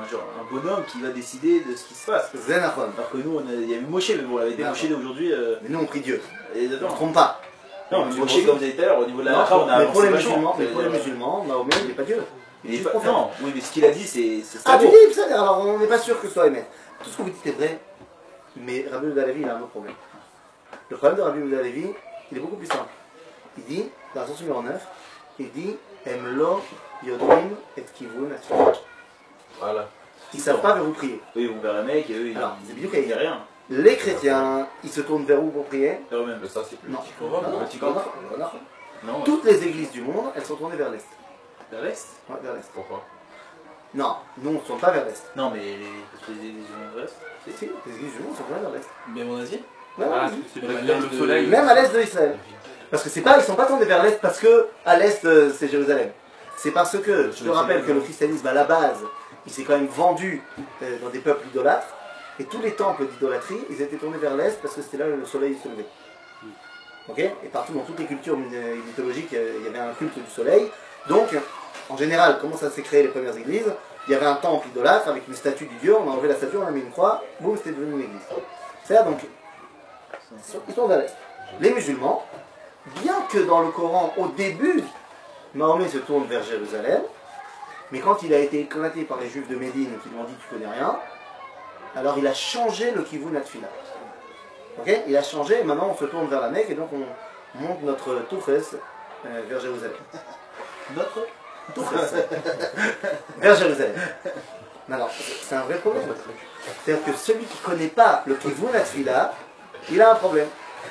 un, genre, un bonhomme qui va décider de ce qui se passe. C'est Nachon. Alors que nous, on a- il y a eu Moshe, mais bon, on avait été Ah, Moshe d'aujourd'hui. Euh, Mais nous, on prie Dieu. et On ne dedans. se trompe pas. Non, mais Moshe, comme vous avez dit tout à l'heure, au niveau de la Non, halakha, on a mais pour avancé les vachement. musulmans, mais C'est- pour les musulmans, Mahomet, il n'est pas Dieu. Il est Je pas- confirme. Non, oui, mais ce qu'il a dit, c'est c'est Ah, tu beau. dis, ça, alors on n'est pas sûr que ce soit aimé. Tout ce que vous dites est vrai, mais Rabbi Yehuda Halevi, il a un autre problème. Le problème de Rabbi Yehuda Halevi, il est beaucoup plus simple. Il dit, dans la source numéro neuf, il dit Emlo Yodrim et Kivun Atfila. Voilà. Ils ne savent pas vers où prier. Eux, ils vont vers la Mecque, et eux, ils Alors, c'est bien il n'y a rien. Les chrétiens, ils se tournent vers où pour prier? Vers eux-mêmes. Le Saint-Cycle. Non. Faut voir, Non, le non, Vatican. non, non, non. Non, ouais. Toutes les églises du monde, elles sont tournées vers l'Est. Vers l'Est. Ouais, vers l'Est. Pourquoi? Non, nous on ne se tourne pas vers l'Est. Non, mais les, parce que les églises de l'Est. Si, si, les églises du monde sont tournées vers l'Est. Même en Asie Ouais, Ah, ouais. c'est Vers pas le soleil. Même à l'Est de Israël. Parce que c'est pas, ils sont pas tournés vers l'Est parce que à l'Est euh, c'est Jérusalem. C'est parce que, je te rappelle que le christianisme à la base, il s'est quand même vendu euh, dans des peuples idolâtres. Et tous les temples d'idolâtrie, ils étaient tournés vers l'Est parce que c'était là où le soleil se levait. Ok? Et partout dans toutes les cultures euh, mythologiques, euh, il y avait un culte du soleil. Donc, en général, comment ça s'est créé les premières églises? Il y avait un temple idolâtre avec une statue du dieu, on a enlevé la statue, on a mis une croix, boum, c'était devenu une église. C'est-à-dire donc, ils sont vers l'Est. Les musulmans, bien que dans le Coran, au début, Mahomet se tourne vers Jérusalem, mais quand il a été éclaté par les juifs de Médine qui lui ont dit tu connais rien, alors il a changé le Kivun Atfila. Ok? Il a changé et maintenant on se tourne vers la Mecque et donc on monte notre Toufes euh, vers Jérusalem. Notre Toufes vers Jérusalem. Mais alors, c'est un vrai problème. C'est-à-dire que celui qui ne connaît pas le Kivun Atfila, il a un problème.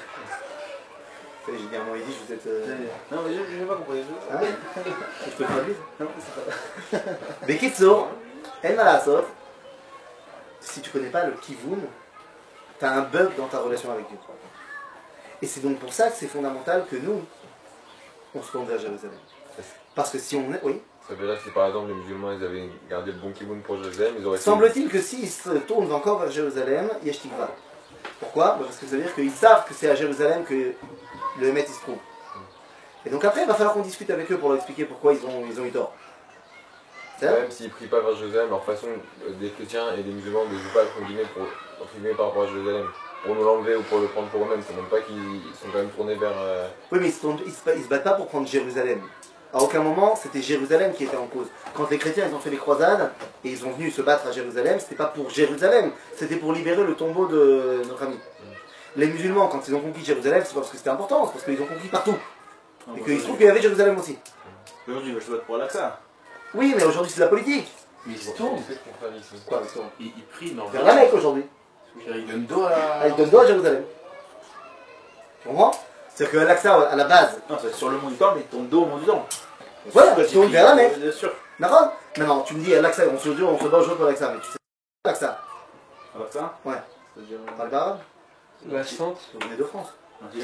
J'ai dit un mot, il dit, vous êtes. Euh... Non, mais je n'ai pas compris. Hein? Je peux traduire? Non, c'est pas. Bekitsour, El Malasot, si tu connais pas le Kivun, tu as un bug dans ta relation avec Dieu. Et c'est donc pour ça que c'est fondamental que nous, on se tourne vers Jérusalem. Parce que si on est. Oui. Ça veut dire que si par exemple les musulmans ils avaient gardé le bon Kivun pour Jérusalem, ils auraient fait- Semble-t-il que s'ils se tournent encore vers Jérusalem, Yesh Tikva. Pourquoi? Parce que ça veut dire qu'ils savent que c'est à Jérusalem que le Hémet il se trouve. Et donc après, il va falloir qu'on discute avec eux pour leur expliquer pourquoi ils ont, ils ont eu tort. C'est ça? Même s'ils prient pas vers Jérusalem, leur façon euh, des chrétiens et des musulmans ne jouent pas entre guillemets, pour, entre guillemets par rapport à Jérusalem, pour nous l'enlever ou pour le prendre pour eux-mêmes, c'est même pas qu'ils sont quand même tournés vers. Euh... Oui, mais ils se, tournent- ils se- ils se battent pas pour prendre Jérusalem. À aucun moment, c'était Jérusalem qui était en cause. Quand les chrétiens ils ont fait les croisades et ils sont venus se battre à Jérusalem, c'était pas pour Jérusalem, c'était pour libérer le tombeau de notre ami. Les musulmans, quand ils ont conquis Jérusalem, c'est pas parce que c'était important, c'est parce qu'ils ont conquis partout. Et qu'il se trouve qu'il y avait Jérusalem aussi. Aujourd'hui, je vote pour l'Aqsa. Oui, mais aujourd'hui c'est de la politique. Mais ils se tournent. C'est ce qu'on fait ici. Quoi, ils sont Ils, ils prient dans vers la Mecque aujourd'hui. Ils donnent dos à Ah, la. ils donnent dos à Jérusalem. Tu comprends? C'est-à-dire qu'à l'Aqsa, à la base, Non, c'est sur le mont du Temple, mais ton dos au mont du Temple. voilà, ils tournent vers la Mecque. Bien sûr. D'accord? Maintenant, tu me dis à l'Aqsa, on se dit, on se bat aujourd'hui pour l'Aqsa, mais tu sais pas l'Aqsa. L'Aqsa Ouais. C'est-à-dire. On parle d'arabe? La Sainte. Vous venez de France.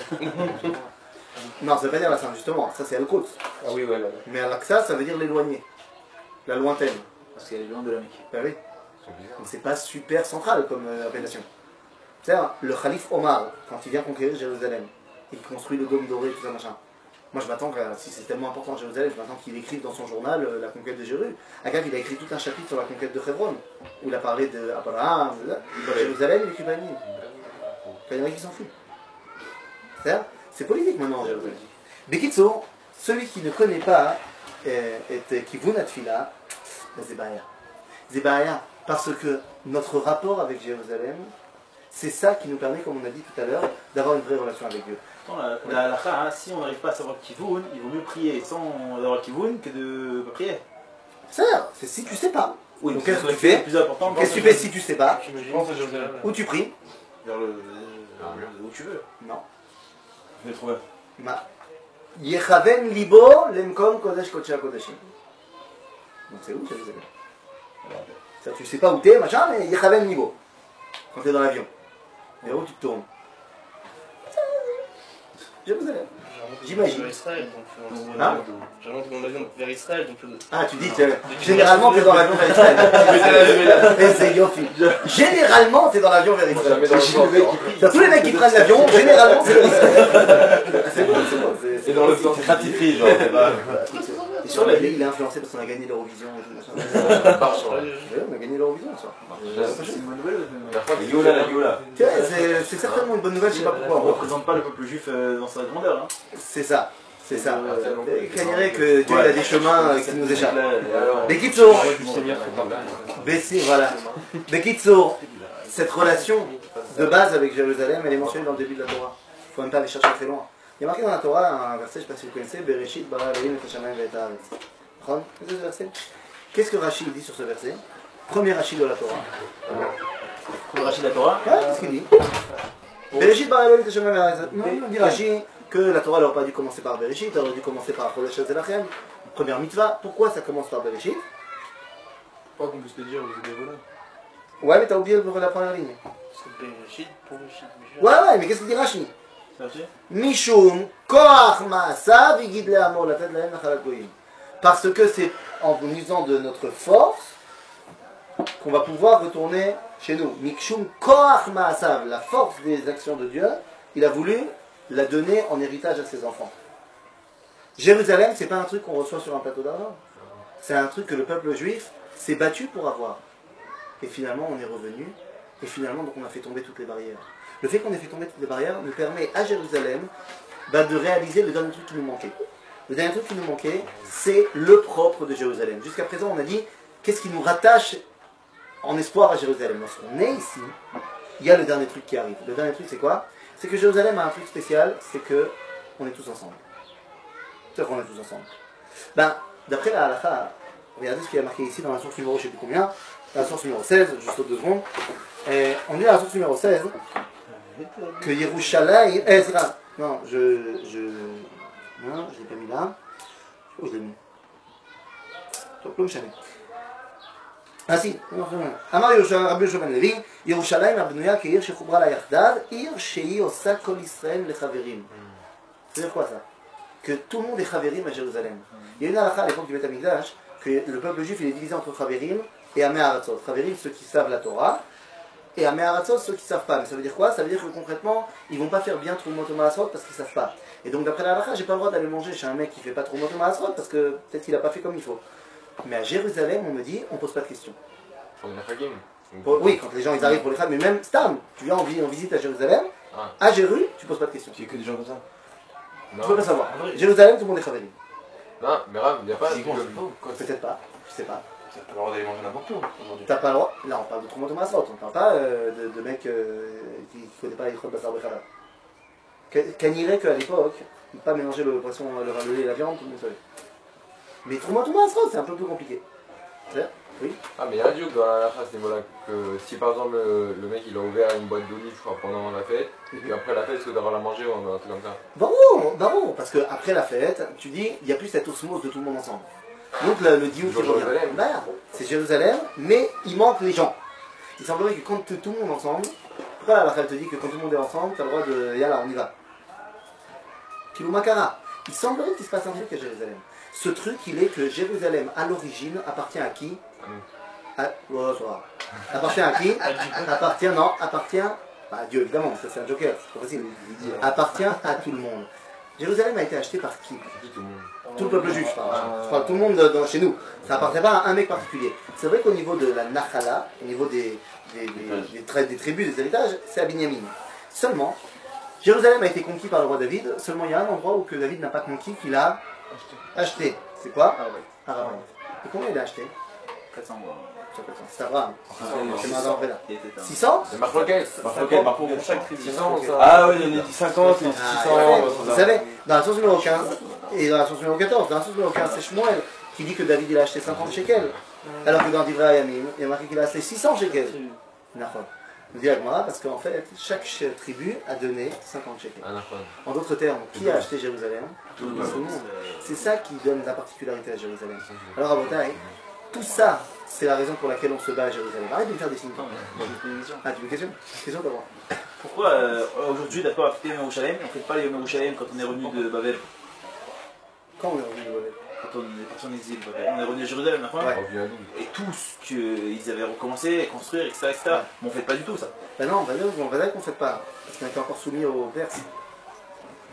Non, ça veut pas dire la Sainte, justement, ça c'est Al-Quds. Ah oui, ouais, là. Mais Al-Aqsa, ça veut dire l'éloigné, la lointaine. Parce qu'elle est loin de la Mecque. Ben oui, C'est bizarre. donc c'est pas super central comme euh, appellation. C'est-à-dire, le calife Omar, quand il vient conquérir Jérusalem, il construit le dôme doré, tout ça machin. Moi je m'attends que, si c'est tellement important Jérusalem, je m'attends qu'il écrive dans son journal euh, la conquête de Jérusalem. Agave, il a écrit tout un chapitre sur la conquête de Hebron, où il a parlé d'Abraham, de, de Jérusalem, il écrit pas une ligne. Il y en a qui s'en foutent. C'est-à-dire, c'est politique maintenant en Jérusalem. Bekitsour, celui qui ne connaît pas euh, et qui vous Natfila, c'est Zébaya. Zébaya, parce que notre rapport avec Jérusalem, c'est ça qui nous permet, comme on a dit tout à l'heure, d'avoir une vraie relation avec Dieu. Attends, la, la halakha, hein, si on n'arrive pas à savoir le Kivun, il vaut mieux prier sans avoir le Kivun que de pas prier. Ça, c'est si tu sais pas. Oui, Donc c'est qu'est-ce que tu c'est fais plus important. Qu'est-ce que tu fais si tu sais pas? Je pense à Jérusalem. Où tu pries? Vers le, le- où tu veux. Non. Je vais trouver. Ma. Yechaven libo lemkom kodesh kodesh kodeshim. Donc c'est où Jérusalem? Ça, tu sais pas où t'es, machin, mais Yechaven libo. Quand t'es dans l'avion. Et où tu te tournes? Jérusalem. J'imagine. Vers Israël, donc. euh, Hein? J'ai rentré dans l'avion vers Israël, donc. euh, Ah, tu dis que généralement t'es dans l'avion vers Israël. Et c'est Yofi. Généralement t'es dans l'avion vers Israël. Jamais dans le sens. C'est tous les mecs qui prennent l'avion, généralement c'est vers Israël. C'est bon, c'est bon. c'est- Et dans le sens gratifié, genre. c'est pas- Et sur la vie, il est influencé parce qu'on a gagné l'Eurovision et tout machin. Ça marche, ouais. Ouais, on a gagné l'Eurovision ce soir. C'est une bonne nouvelle. La fois, La Yola, la Yola. Tu vois, c'est c'est certainement une bonne nouvelle, je sais pas On pourquoi. ne représente pas le peuple juif euh, dans sa grandeur. Hein. C'est ça, c'est ça. Euh, Cagnerait que Dieu il a des chemins euh, qui nous échappent. Et alors, Bekitsour, hein. Bessie, voilà. Bekitsour, cette relation de base avec Jérusalem, elle est mentionnée dans le début de la Torah. Il ne faut même pas aller chercher très loin. Il y a marqué dans la Torah un verset, je ne sais pas si vous connaissez, Bereshit bara Elohim et Hashamayim ve'et haaretz. Ron, c'est ce verset. Qu'est-ce que Rashi dit sur ce verset? Premier Rashi de la Torah. pour Rachid la Torah, Ouais, qu'est-ce qu'il dit? Bereshit bara Elohim et Hashamayim ve'et haaretz. Non, il dit Rashi que la Torah n'aurait pas dû commencer par Bereshit, elle aurait dû commencer par Chodesh Zelachem, première mitzvah. Pourquoi ça commence par Bereshit? Pas qu'on puisse te dire, vous êtes des voleurs. Ouais, mais t'as oublié de la première ligne. C'est Bereshit pour Bereshit. Ouais, ouais, mais qu'est-ce qu'il dit Rashi? c'est Rashi Mishum koach ma'asav yigid le'amor latet lahem nachalat goyim. Parce que c'est en usant de notre force qu'on va pouvoir retourner chez nous. Mishum koach ma'asav, la force des actions de Dieu, il a voulu la donner en héritage à ses enfants. Jérusalem, c'est pas un truc qu'on reçoit sur un plateau d'argent. C'est un truc que le peuple juif s'est battu pour avoir. Et finalement, on est revenu. Et finalement, donc, on a fait tomber toutes les barrières. Le fait qu'on ait fait tomber toutes les barrières nous permet à Jérusalem bah, de réaliser le dernier truc qui nous manquait. Le dernier truc qui nous manquait, c'est le propre de Jérusalem. Jusqu'à présent, on a dit, qu'est-ce qui nous rattache en espoir à Jérusalem? Lorsqu'on est ici, il y a le dernier truc qui arrive. Le dernier truc, c'est quoi? C'est que Jérusalem a un truc spécial, c'est que on est tous ensemble. C'est qu'on est tous ensemble. Ben, d'après la halakha, regardez ce qu'il y a marqué ici dans la source numéro je ne sais plus combien, la source numéro seize, juste aux deux secondes. Et on dit dans la source numéro seize que Yerushalayim. Eh, c'est là. Non, je. je non, je l'ai pas mis là. Où je l'ai mis? Sur le chalet. Ah si, Amar Rabbi Yoshua ben Levi, Yerushalayim abnouya ke'ir shechubra la yachdav, ir shehi osa kol Israël lechaverim. C'est-à-dire quoi ça? Que tout le monde est chaverim à Jérusalem. Il y a une halakha à l'époque du Beth Amikdash que le peuple juif il est divisé entre chaverim et Amé Haratzot. Chaverim, ceux qui savent la Torah, et Amé Haratzot, ceux qui ne savent pas. Mais ça veut dire quoi? Ça veut dire que concrètement, ils ne vont pas faire bien Trumot Ma'asrot parce qu'ils ne savent pas. Et donc d'après la halakha, j'ai pas le droit d'aller manger chez un mec qui ne fait pas Trumot Ma'asrot parce que peut-être qu'il n'a pas fait comme il faut. Mais à Jérusalem, on me dit, on ne pose pas de questions. Pour les Chagim. Pour- oui, quand les gens ils arrivent pour les Chag, mais même Stam, tu viens en, vi- en visite à Jérusalem, Ah. à Jéru, tu ne poses pas de questions. Il y a que des gens comme ça. Tu peux Non, pas savoir. Jérusalem, tout le monde est chaverim. non, mais Ram, il n'y a pas. C'est con, que- c'est faux. quoi, Peut-être pas, je sais pas. T'as pas le droit d'aller manger n'importe où aujourd'hui. T'as pas le droit. Là, on parle de Trumot Ma'asrot, on ne parle pas euh, de, de mecs euh, qui ne connaissent pas les Yichot Basar Bechalal. Qu'anirait qu'à l'époque, ne pas mélanger le poisson, le, le lait et la viande, tout le monde savait. Mais Trumot Ma'asrot, c'est un peu plus compliqué. C'est-à-dire? Oui. Ah, mais il y a un joke dans la halakha à ce niveau-là, que si par exemple le, le mec il a ouvert une boîte d'olives je crois, pendant la fête, et puis après la fête, est-ce que tu vas la manger ou un truc comme ça? Bravo, bravo, parce qu'après la fête, tu dis, il n'y a plus cette osmose de tout le monde ensemble. Donc le, le diouk qui revient. Jérusalem. Bah, c'est Jérusalem, mais il manque les gens. Il semblerait que quand tout le monde est ensemble, pourquoi la halakha te dit que quand tout le monde est ensemble, tu as le droit de, yalla, on y va. Kilou Makara. Il semblerait qu'il se passe un truc à Jérusalem. Ce truc, il est que Jérusalem, à l'origine, appartient à qui? À... Ouais, ça va. Appartient à qui? Appartient, non, appartient à Dieu, évidemment, ça c'est un joker, c'est pas facile. Appartient à tout le monde. Jérusalem a été acheté par qui? Tout le monde. Tout le peuple juif, je parle. Je parle tout le monde dans, chez nous. Ça appartient pas à un mec particulier. C'est vrai qu'au niveau de la Nachala, au niveau des, des, des, des, tra- des tribus, des héritages, c'est à Binyamin. Seulement, Jérusalem a été conquis par le roi David, seulement il y a un endroit où que David n'a pas conquis, qu'il a acheté. C'est quoi? Arabah. Et combien il a acheté? quatre cents mois. C'est Abraham. C'est Mazan Vreda. Il était un- six cents? C'est Marloquet. Marloquet, Marloquet. six cents, ça. Ah oui, il y en a dit cinquante, il y en a dit Ah, six vous savez, cents. vous savez, dans la source numéro quinze et dans la source numéro quatorze, dans la source numéro quinze, c'est Shmuel qui dit que David il a acheté cinquante shekels, alors que dans Divrei Hayamim, il y a marqué qu'il a acheté six cents shekels. D'accord. Nous dit Agmara parce qu'en fait, chaque ch- tribu a donné cinquante shekels. Un enfant. En d'autres termes, qui a acheté Jérusalem? Tout le Tout le monde. monde. C'est ça qui donne la particularité à Jérusalem. Alors à Botaï, tout ça, c'est la raison pour laquelle on se bat à Jérusalem. Arrête de me faire des signes. Ah, tu veux une question? Question d'abord. Pourquoi euh, aujourd'hui, d'accord, à fêter Yom Yerushalayim, on ne fait pas les Yom Yerushalayim quand on est revenu de Babel? Quand on est revenu de Babel? Quand on est parti en exil, Babel. On est revenu à Jérusalem, d'accord? Ouais. On revient à douze. Et tout ce qu'ils avaient recommencé, construire, et cetera, et cetera. Mais on ne fait pas du tout ça. Ben non, on va dire, on va dire qu'on ne fait pas. Parce qu'on était encore soumis aux Perses.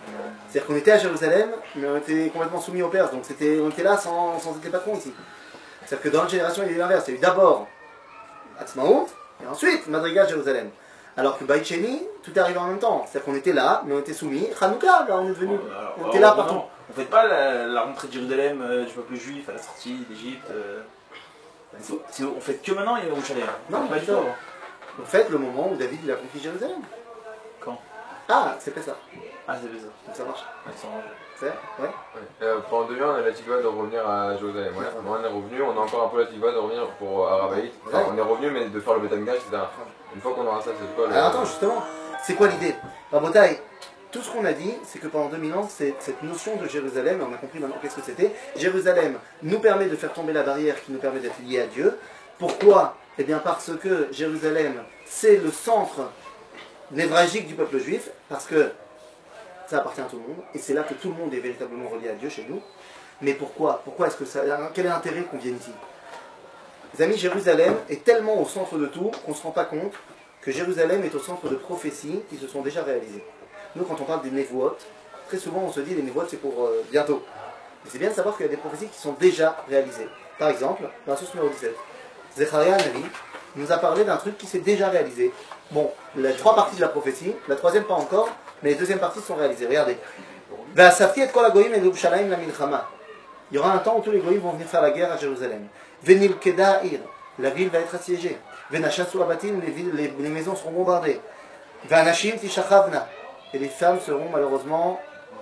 C'est-à-dire qu'on était à Jérusalem, mais on était complètement soumis aux Perses, donc c'était, on était là sans, sans être patron ici. C'est-à-dire que dans notre génération, il y a eu l'inverse. Il y a eu d'abord Atzmaout, et ensuite Madriga Jérusalem. Alors que Beit Sheni, tout est arrivé en même temps. C'est-à-dire qu'on était là, mais on était soumis. Hanouka, là, on est devenu. Alors, on était là alors, partout. non, on ne fait pas la, la rentrée de Jérusalem euh, du peuple juif à la sortie d'Égypte. Euh, c'est- c'est- on fait que maintenant, il y a Yerushalayim. Non, pas du tout. non. En fait, le moment où David il a conquis Jérusalem. Quand Ah, c'est pas ça. Ah, c'est bizarre. Ça marche. Ouais, ils sont rangés. C'est vrai? Ouais. Ouais. Euh, pendant deux ans, on a la tikva de revenir à Jérusalem. Ouais. On est revenu, on a encore un peu la tikva de revenir pour Arabaït. Enfin, Ouais. on est revenu, mais de faire le Betamigdash, et cetera. Une fois qu'on aura ça, c'est quoi le... Alors attends, justement, c'est quoi l'idée? Rabotai, tout ce qu'on a dit, c'est que pendant deux mille ans, c'est cette notion de Jérusalem, et on a compris maintenant qu'est-ce que c'était. Jérusalem nous permet de faire tomber la barrière qui nous permet d'être liés à Dieu. Pourquoi? Eh bien parce que Jérusalem, c'est le centre névralgique du peuple juif, parce que ça appartient à tout le monde, et c'est là que tout le monde est véritablement relié à Dieu chez nous. Mais pourquoi? Pourquoi est-ce que ça... Quel est l'intérêt qu'on vienne ici? Les amis, Jérusalem est tellement au centre de tout qu'on ne se rend pas compte que Jérusalem est au centre de prophéties qui se sont déjà réalisées. Nous, quand on parle des névoot, très souvent on se dit les névoot c'est pour euh, bientôt. Mais c'est bien de savoir qu'il y a des prophéties qui sont déjà réalisées. Par exemple, dans la source numéro dix-sept, Zecharia Navi nous a parlé d'un truc qui s'est déjà réalisé. Bon, les trois parties de la prophétie, la troisième pas encore, mais les deuxièmes parties sont réalisées. Regardez. Ve'asafti et kol hagoyim et Yerushalayim la milchama. Il y aura un temps où tous les goyim vont venir faire la guerre à Jérusalem. Venilkeda ir, la ville va être assiégée. Venashatsu abatim, les villes, les, les maisons seront bombardées. Ve'anashim tishachavna, et les femmes seront malheureusement,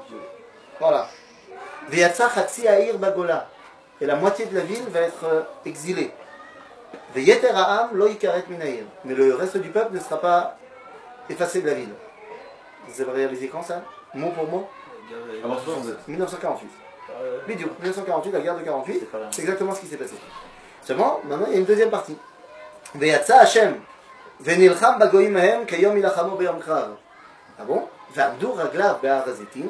voilà. Ve'yatsa chatsi ha'ir bagola, et la moitié de la ville va être euh, exilée. Ve'yeter ha'am lo yikaret min ha'ir, mais le reste du peuple ne sera pas effacé de la ville. Vous avez réalisé quand ça? Mot pour mot? Avant soixante-dix. mille neuf cent quarante-huit. Vidéo, mille neuf cent quarante-huit, la guerre de quarante-huit, C'est pas rien. c'est exactement ce qui s'est passé. Seulement, maintenant il y a une deuxième partie. Ve'yatsa Hashem, ve'nilcham bagoyim ahem kayom ilachamo beyom krav. Ah bon? Ve'amdu raglav be'ar hazetim,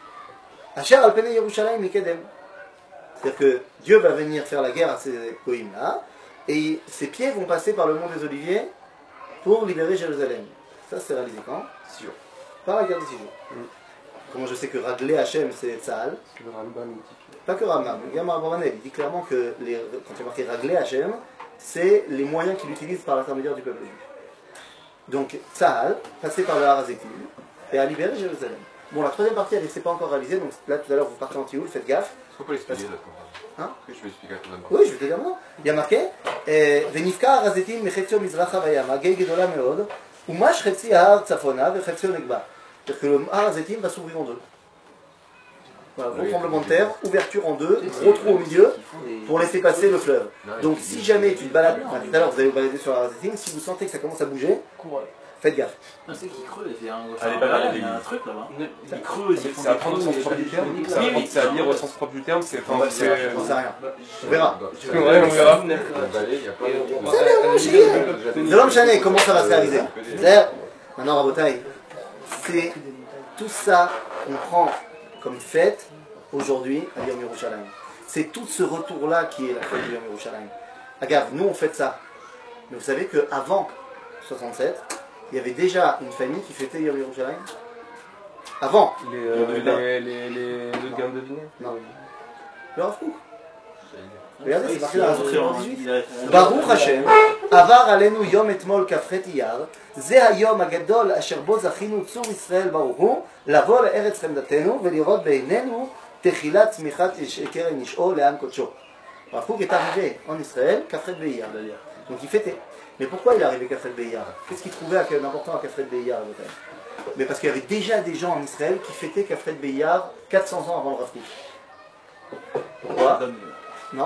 asher al pene Yerushalayim mikedem. C'est-à-dire que Dieu va venir faire la guerre à ces goyim-là, et ses pieds vont passer par le mont des Oliviers pour libérer Jérusalem. Ça, c'est réalisé quand? Six jours. Par la guerre des six jours. Comment je sais que Raglé Hachem c'est Tzahal? Le Rambam, il dit que- Pas que Rambam, Gamma Abravanel, il dit clairement que les, quand il est marqué Raglé Hachem, c'est les moyens qu'il utilise par l'intermédiaire du peuple juif. Donc Tzahal, passé par le Har HaZetim, et a libéré Jérusalem. Bon, la troisième partie, elle ne s'est pas encore réalisée, donc là tout à l'heure vous partez en Tioul, faites gaffe. Est-ce qu'on peut l'expliquer là Hein? Est-ce que je peux expliquer la troisième Oui, je vais te dire maintenant. Il y a marqué Venifka Har HaZetim mechetio mizracha vayama, gei gedola meod, umash chetzi har tzafona vechetio negba. C'est-à-dire que le Har HaZetim va s'ouvrir en deux. Voilà, gros Oui, tremblement de oui. terre, ouverture en deux, gros trou au milieu, Ils font des- pour laisser passer le fleuve. Non, Donc il- si jamais tu te balades, enfin, tout à l'heure vous allez vous balader sur la Razétine, si vous sentez que ça commence à bouger, faites gaffe. Non, c'est qu'il creuse, il fait un, Allez, un pas balade, mal, il y a les- un truc là-bas. Ne- Il creuse, il C'est à prendre au sens propre du terme. C'est à Oui, prendre- oui. c'est à lire au sens propre du terme. C'est enfin, c'est- J'en sais rien. On verra. Ouais, Ouais, on verra. La vallée, il y a pas de... C'est l'homme chané, comment ça va se réaliser? C'est-à-dire, maintenant Rabotai, c'est tout ça qu'on prend comme fête aujourd'hui à Yom Yerushalayim. C'est tout ce retour-là qui est la fête de Yom Yerushalayim. Agave, nous on fête ça. Mais vous savez qu'avant soixante-sept, il y avait déjà une famille qui fêtait Yom Yerushalayim. Avant, Les, euh, les, les, les autres gammes de dîner. Non. le Rav Kook. Regardez, c'est marqué dans la source Il a- dix-huit. il a- Baruch Hashem, Avar alenu yom etmol kafret iyar, ze hayom הגדול אשר בו זכינו צור ישראל ברוך הוא, לבוא לארץ חמדתנו ולראות בעינינו תחילת צמיחת קרן נשאו לעם קודשו. Rav Kook est arrivé en Israël, Kafret Beiyar. Donc il fêtait. Mais pourquoi il est arrivé Kafret Beiyar? Qu'est-ce qu'il trouvait d'important à Kafret Beiyar? Mais parce qu'il y avait déjà des gens en Israël qui fêtaient Kafret Beiyar quatre cents ans avant le Rav Kook. Pourquoi? Non.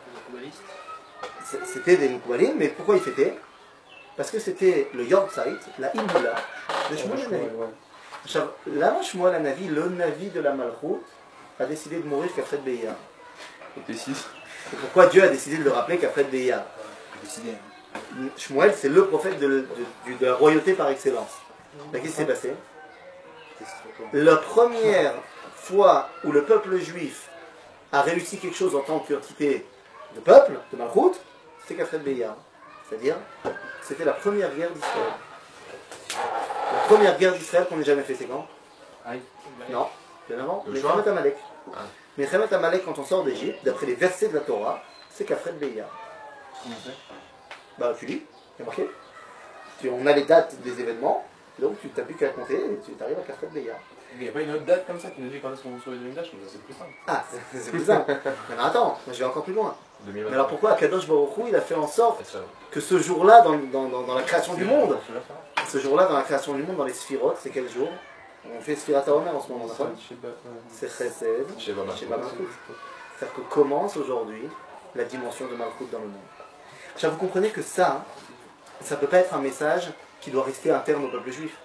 C'était des Moukoualim, mais pourquoi ils fêtaient? Parce que c'était le Yortzeit, la Ilmoula, de Shmuel Hanavi. עכשיו, למה שמואל הנביא, לא נביא de la Malchut, a décidé de mourir qu'Afret Beiyar? Et six. Et pourquoi Dieu a décidé de le rappeler qu'Afret Beiyar? décidé. Shmuel, c'est le prophète de, de- de la royauté par excellence. Mais qu'est-ce qui s'est passé? La première fois où le peuple juif a réussi quelque chose en tant qu'entité de peuple, de Malchut, c'était qu'Afret Beiyar. C'est-à-dire, c'était la première guerre d'Israël. La première guerre d'Israël qu'on n'ait jamais fait, c'est quand? Aïe. Non, bien avant. Le Mais choix. Chemet Amalek. Ah. Mais Chemet Amalek, quand on sort d'Égypte, d'après les versets de la Torah, c'est qu'Afred Beïar. Comment on fait? Bah, tu lis, il y a marqué. Tu- On a les dates des événements, donc tu n'as plus qu'à compter et tu arrives à Kafret Beïar. Il n'y a pas une autre date comme ça qui nous dit quand est-ce qu'on reçoit les Mikdash, comme ça c'est plus simple. Ah, c'est c'est plus simple. Mais non, attends, moi, je vais encore plus loin. deux mille vingt. Mais alors pourquoi Akadosh Baruch Hu, il a fait en sorte C'est ça. que ce jour-là, dans, dans, dans, dans la création du monde, Je vais faire. ce jour-là, dans la création du monde, dans les sphirotes, c'est quel jour? On fait Sphirat HaOmer en ce moment, d'accord? C'est Chesed, Sheva Malchut. Sheva Malchut. C'est-à-dire que commence aujourd'hui la dimension de Malchut dans le monde. Alors, vous comprenez que ça, ça ne peut pas être un message qui doit rester interne au peuple juif.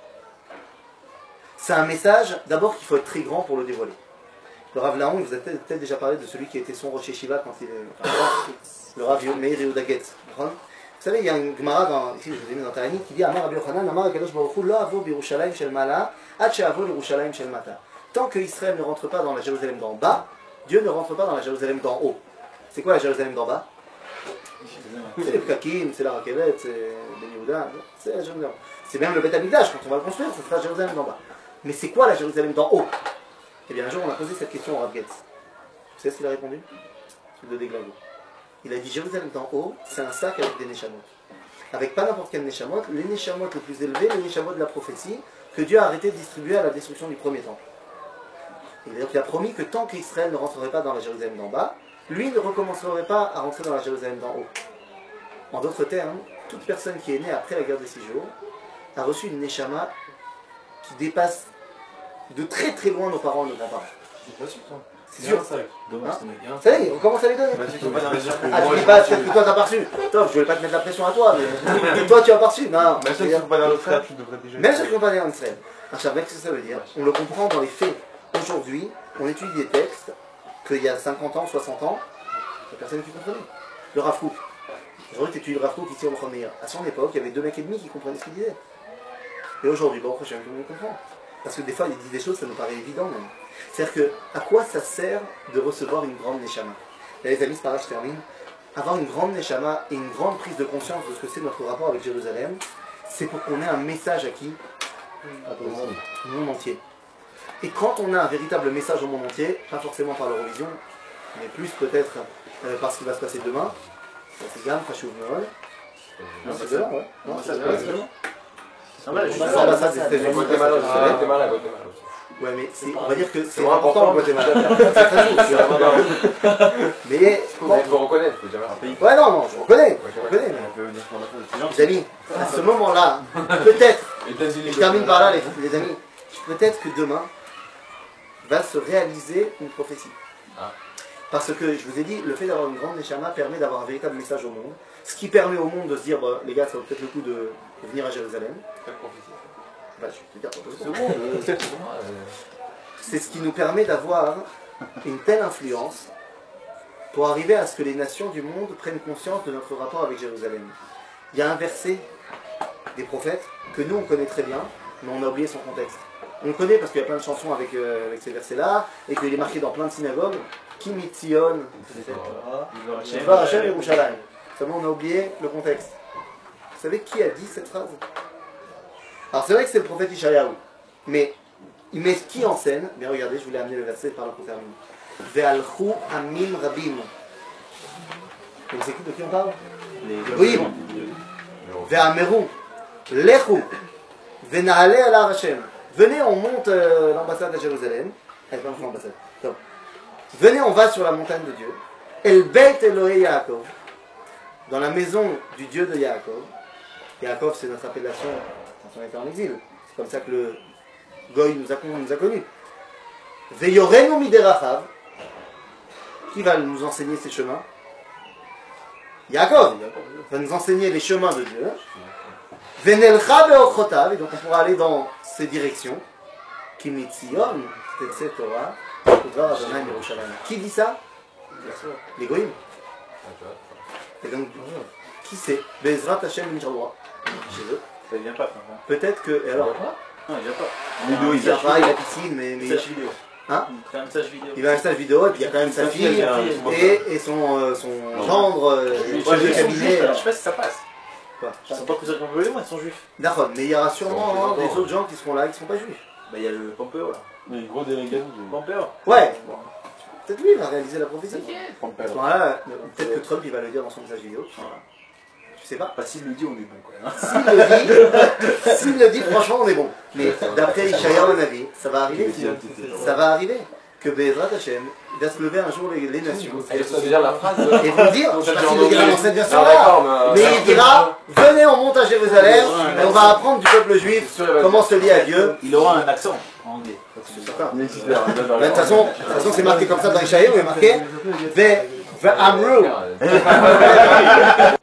C'est un message, d'abord, qu'il faut être très grand pour le dévoiler. Le Rav Laon, il vous a peut-être peut-être déjà parlé de celui qui était son Rosh Yeshiva quand il est... Enfin, le Rav Meir Yehuda Getz. Vous savez, il y a une Gemara, dans, ici je vous ai mis dans Ta'anit, qui dit Amar Rabbi Yochanan, Amar Akadosh Baruch Hu, Lo avo b'Yerushalayim shel Mala, ad she'avo l'Yerushalayim shel Mata. Tant que Israël ne rentre pas dans la Jérusalem d'en bas, Dieu ne rentre pas dans la Jérusalem d'en haut. C'est quoi la Jérusalem d'en bas? C'est les Pkakim, c'est la Rakevet, c'est Ben Yehuda, c'est la Jérusalem. C'est même le Beth Amikdash, quand on va le construire, ce sera la Jérusalem d'en bas. Mais c'est quoi la Jérusalem d'en haut? Eh bien un jour on a posé cette question au Rav Getz. Vous savez ce qu'il a répondu? Le Déglago. Il a dit Jérusalem d'en haut, c'est un sac avec des Neshamot. Avec pas n'importe quel Neshamot, les Neshamot les plus élevés, les Neshamot de la prophétie, que Dieu a arrêté de distribuer à la destruction du premier temple. Et donc il a promis que tant qu'Israël ne rentrerait pas dans la Jérusalem d'en bas, lui ne recommencerait pas à rentrer dans la Jérusalem d'en haut. En d'autres termes, toute personne qui est née après la guerre des six jours a reçu une Neshama qui dépasse de très très loin nos parents et nos grands-parents. C'est pas sûr ça. C'est sûr. Dommage, Hein ça me vient. Ça y est, on commence à les donner. Bah, tu peux pas dire que Ah, moi, tu dis je pas, suis- peut-être que toi t'as pas reçu. Top, je voulais pas te mettre la pression à toi, mais toi tu as pas reçu. Non, Mais ça, c'est pas dans le frère, tu devrais déjà. même ceux qui n'ont pas né en Israël. Un Shabbat, qu'est-ce que ça veut dire? On le comprend dans les faits. Aujourd'hui, on étudie des textes qu'il y a cinquante ans, soixante ans, il n'y a personne qui comprenait. Le Rav Kook. Aujourd'hui, tu étudies le Rav Kook ici au Mechon Meir. À son époque, il y avait deux mecs et demi qui comprenaient ce qu'il disait. Et aujourd'hui, bon, après, je sais même plus comprendre. Parce que des fois, il dit des choses, ça nous paraît évident même. C'est-à-dire que, à quoi ça sert de recevoir une grande Neshama? Là, les amis, c'est par là que je termine. Avoir une grande Neshama et une grande prise de conscience de ce que c'est notre rapport avec Jérusalem, c'est pour qu'on ait un message à qui? Au monde, au monde entier. Et quand on a un véritable message au monde entier, pas forcément par l'Eurovision, mais plus peut-être euh, par ce qui va se passer demain, ça c'est gamme, Fachou Noël. Non, c'est demain, ouais. Non, c'est demain, c'est demain. Ah, voilà, je suis C'est l'ambassade des États-Unis. Guatemala aussi. Ah. Guatemala, Guatemala aussi. Ouais, mais c'est- on va dire que c'est vraiment important le Guatemala. C'est très beau, c'est vraiment bien. Mais, bon, Il faut reconnaître, faut jamais. ouais, non, non, je reconnais, je reconnais, mais les amis, à ce moment-là, peut-être, États-Unis, je termine par là, les, les amis, peut-être que demain va se réaliser une prophétie. Ah. Parce que, je vous ai dit, le fait d'avoir une grande Neshama permet d'avoir un véritable message au monde, ce qui permet au monde de se dire, bah, les gars, ça vaut peut-être le coup de, de venir à Jérusalem. Quelle prophétie. Bah, je vais te dire, pas C'est besoin. bon, euh, c'est bon, euh, C'est ce qui nous permet d'avoir une telle influence pour arriver à ce que les nations du monde prennent conscience de notre rapport avec Jérusalem. Il y a un verset des prophètes que nous on connaît très bien, mais on a oublié son contexte. On le connaît parce qu'il y a plein de chansons avec, euh, avec ces versets-là, et qu'il est marqué dans plein de synagogues. Kimi Tzion, Shiva Hashem Yerushalayim. Seulement on a oublié le contexte. Vous savez qui a dit cette phrase? Alors c'est vrai que c'est le prophète Ishayahu, mais il met qui en scène? Bien regardez, je voulais amener le verset par là pour terminer. Ve'alchu amim rabim. Vous savez de qui on parle? Oui. Ve'ameru. Lechu. Ve'naale ala Hashem. Venez, on monte euh, l'ambassade à Jérusalem. Elle est pas l'ambassade. Donc, venez, on va sur la montagne de Dieu. El Beit Elohei Yaakov. Dans la maison du Dieu de Yaakov. Yaakov, c'est notre appellation quand on était en exil. C'est comme ça que le Goy nous a, nous a connus. Veyorenu miderachav. Qui va nous enseigner ces chemins? Yaakov va nous enseigner les chemins de Dieu. Venelcha beochotav, et donc on pourra aller dans ces directions. Kimitzion, Tetze Torah, Udvar Adonai Yerushalayim. Qui dit ça? Les Goïm. Et donc, qui c'est? Bezrat Hashem Minchadra. Chez eux. Ça vient pas, franchement. Peut-être que. Et alors? Non, il vient pas. Il vient pas, il a piscine, mais. mais... Message vidéo. Hein? C'est un message vidéo. Il a un stage vidéo, et puis il y a quand même sa fille, et, et son, euh, son gendre, euh, Moi, chef j'ai de vu son cabinet. juif, alors je sais pas si ça passe. Quoi? Ils sont pas cousins comme eux, moi, ils sont juifs. D'accord, mais il y aura sûrement Bon, hein, bon. des autres gens qui seront là qui ne sont pas juifs. Bah, il y a le Pompeo là. Mais gros délégué. Pompeo. Ouais, peut-être lui il va réaliser la prophétie. À Pompeo. ce moment-là, peut-être que Trump il va le dire dans son message vidéo. Je sais pas. Bah, s'il le dit, on est bon quoi. Hein. S'il le dit, s'il le dit, franchement on est bon. Mais d'après Ishaïa le Navi, ça va arriver. Ça va arriver. Que Bezrat Hashem, il va se lever un jour les, les nations. Et ça veut dire la phrase. Et vont dire, je sais pas s'il le dira dans cette Ah, version-là, d'accord, mais. mais il dira, venez on monte à Jérusalem et on va apprendre du peuple juif comment se lier à Dieu. Il aura un accent en anglais. C'est certain. Il est super. Ben, De toute façon, de toute façon, c'est marqué comme ça dans Ishaïa, où il est marqué Ve Amru.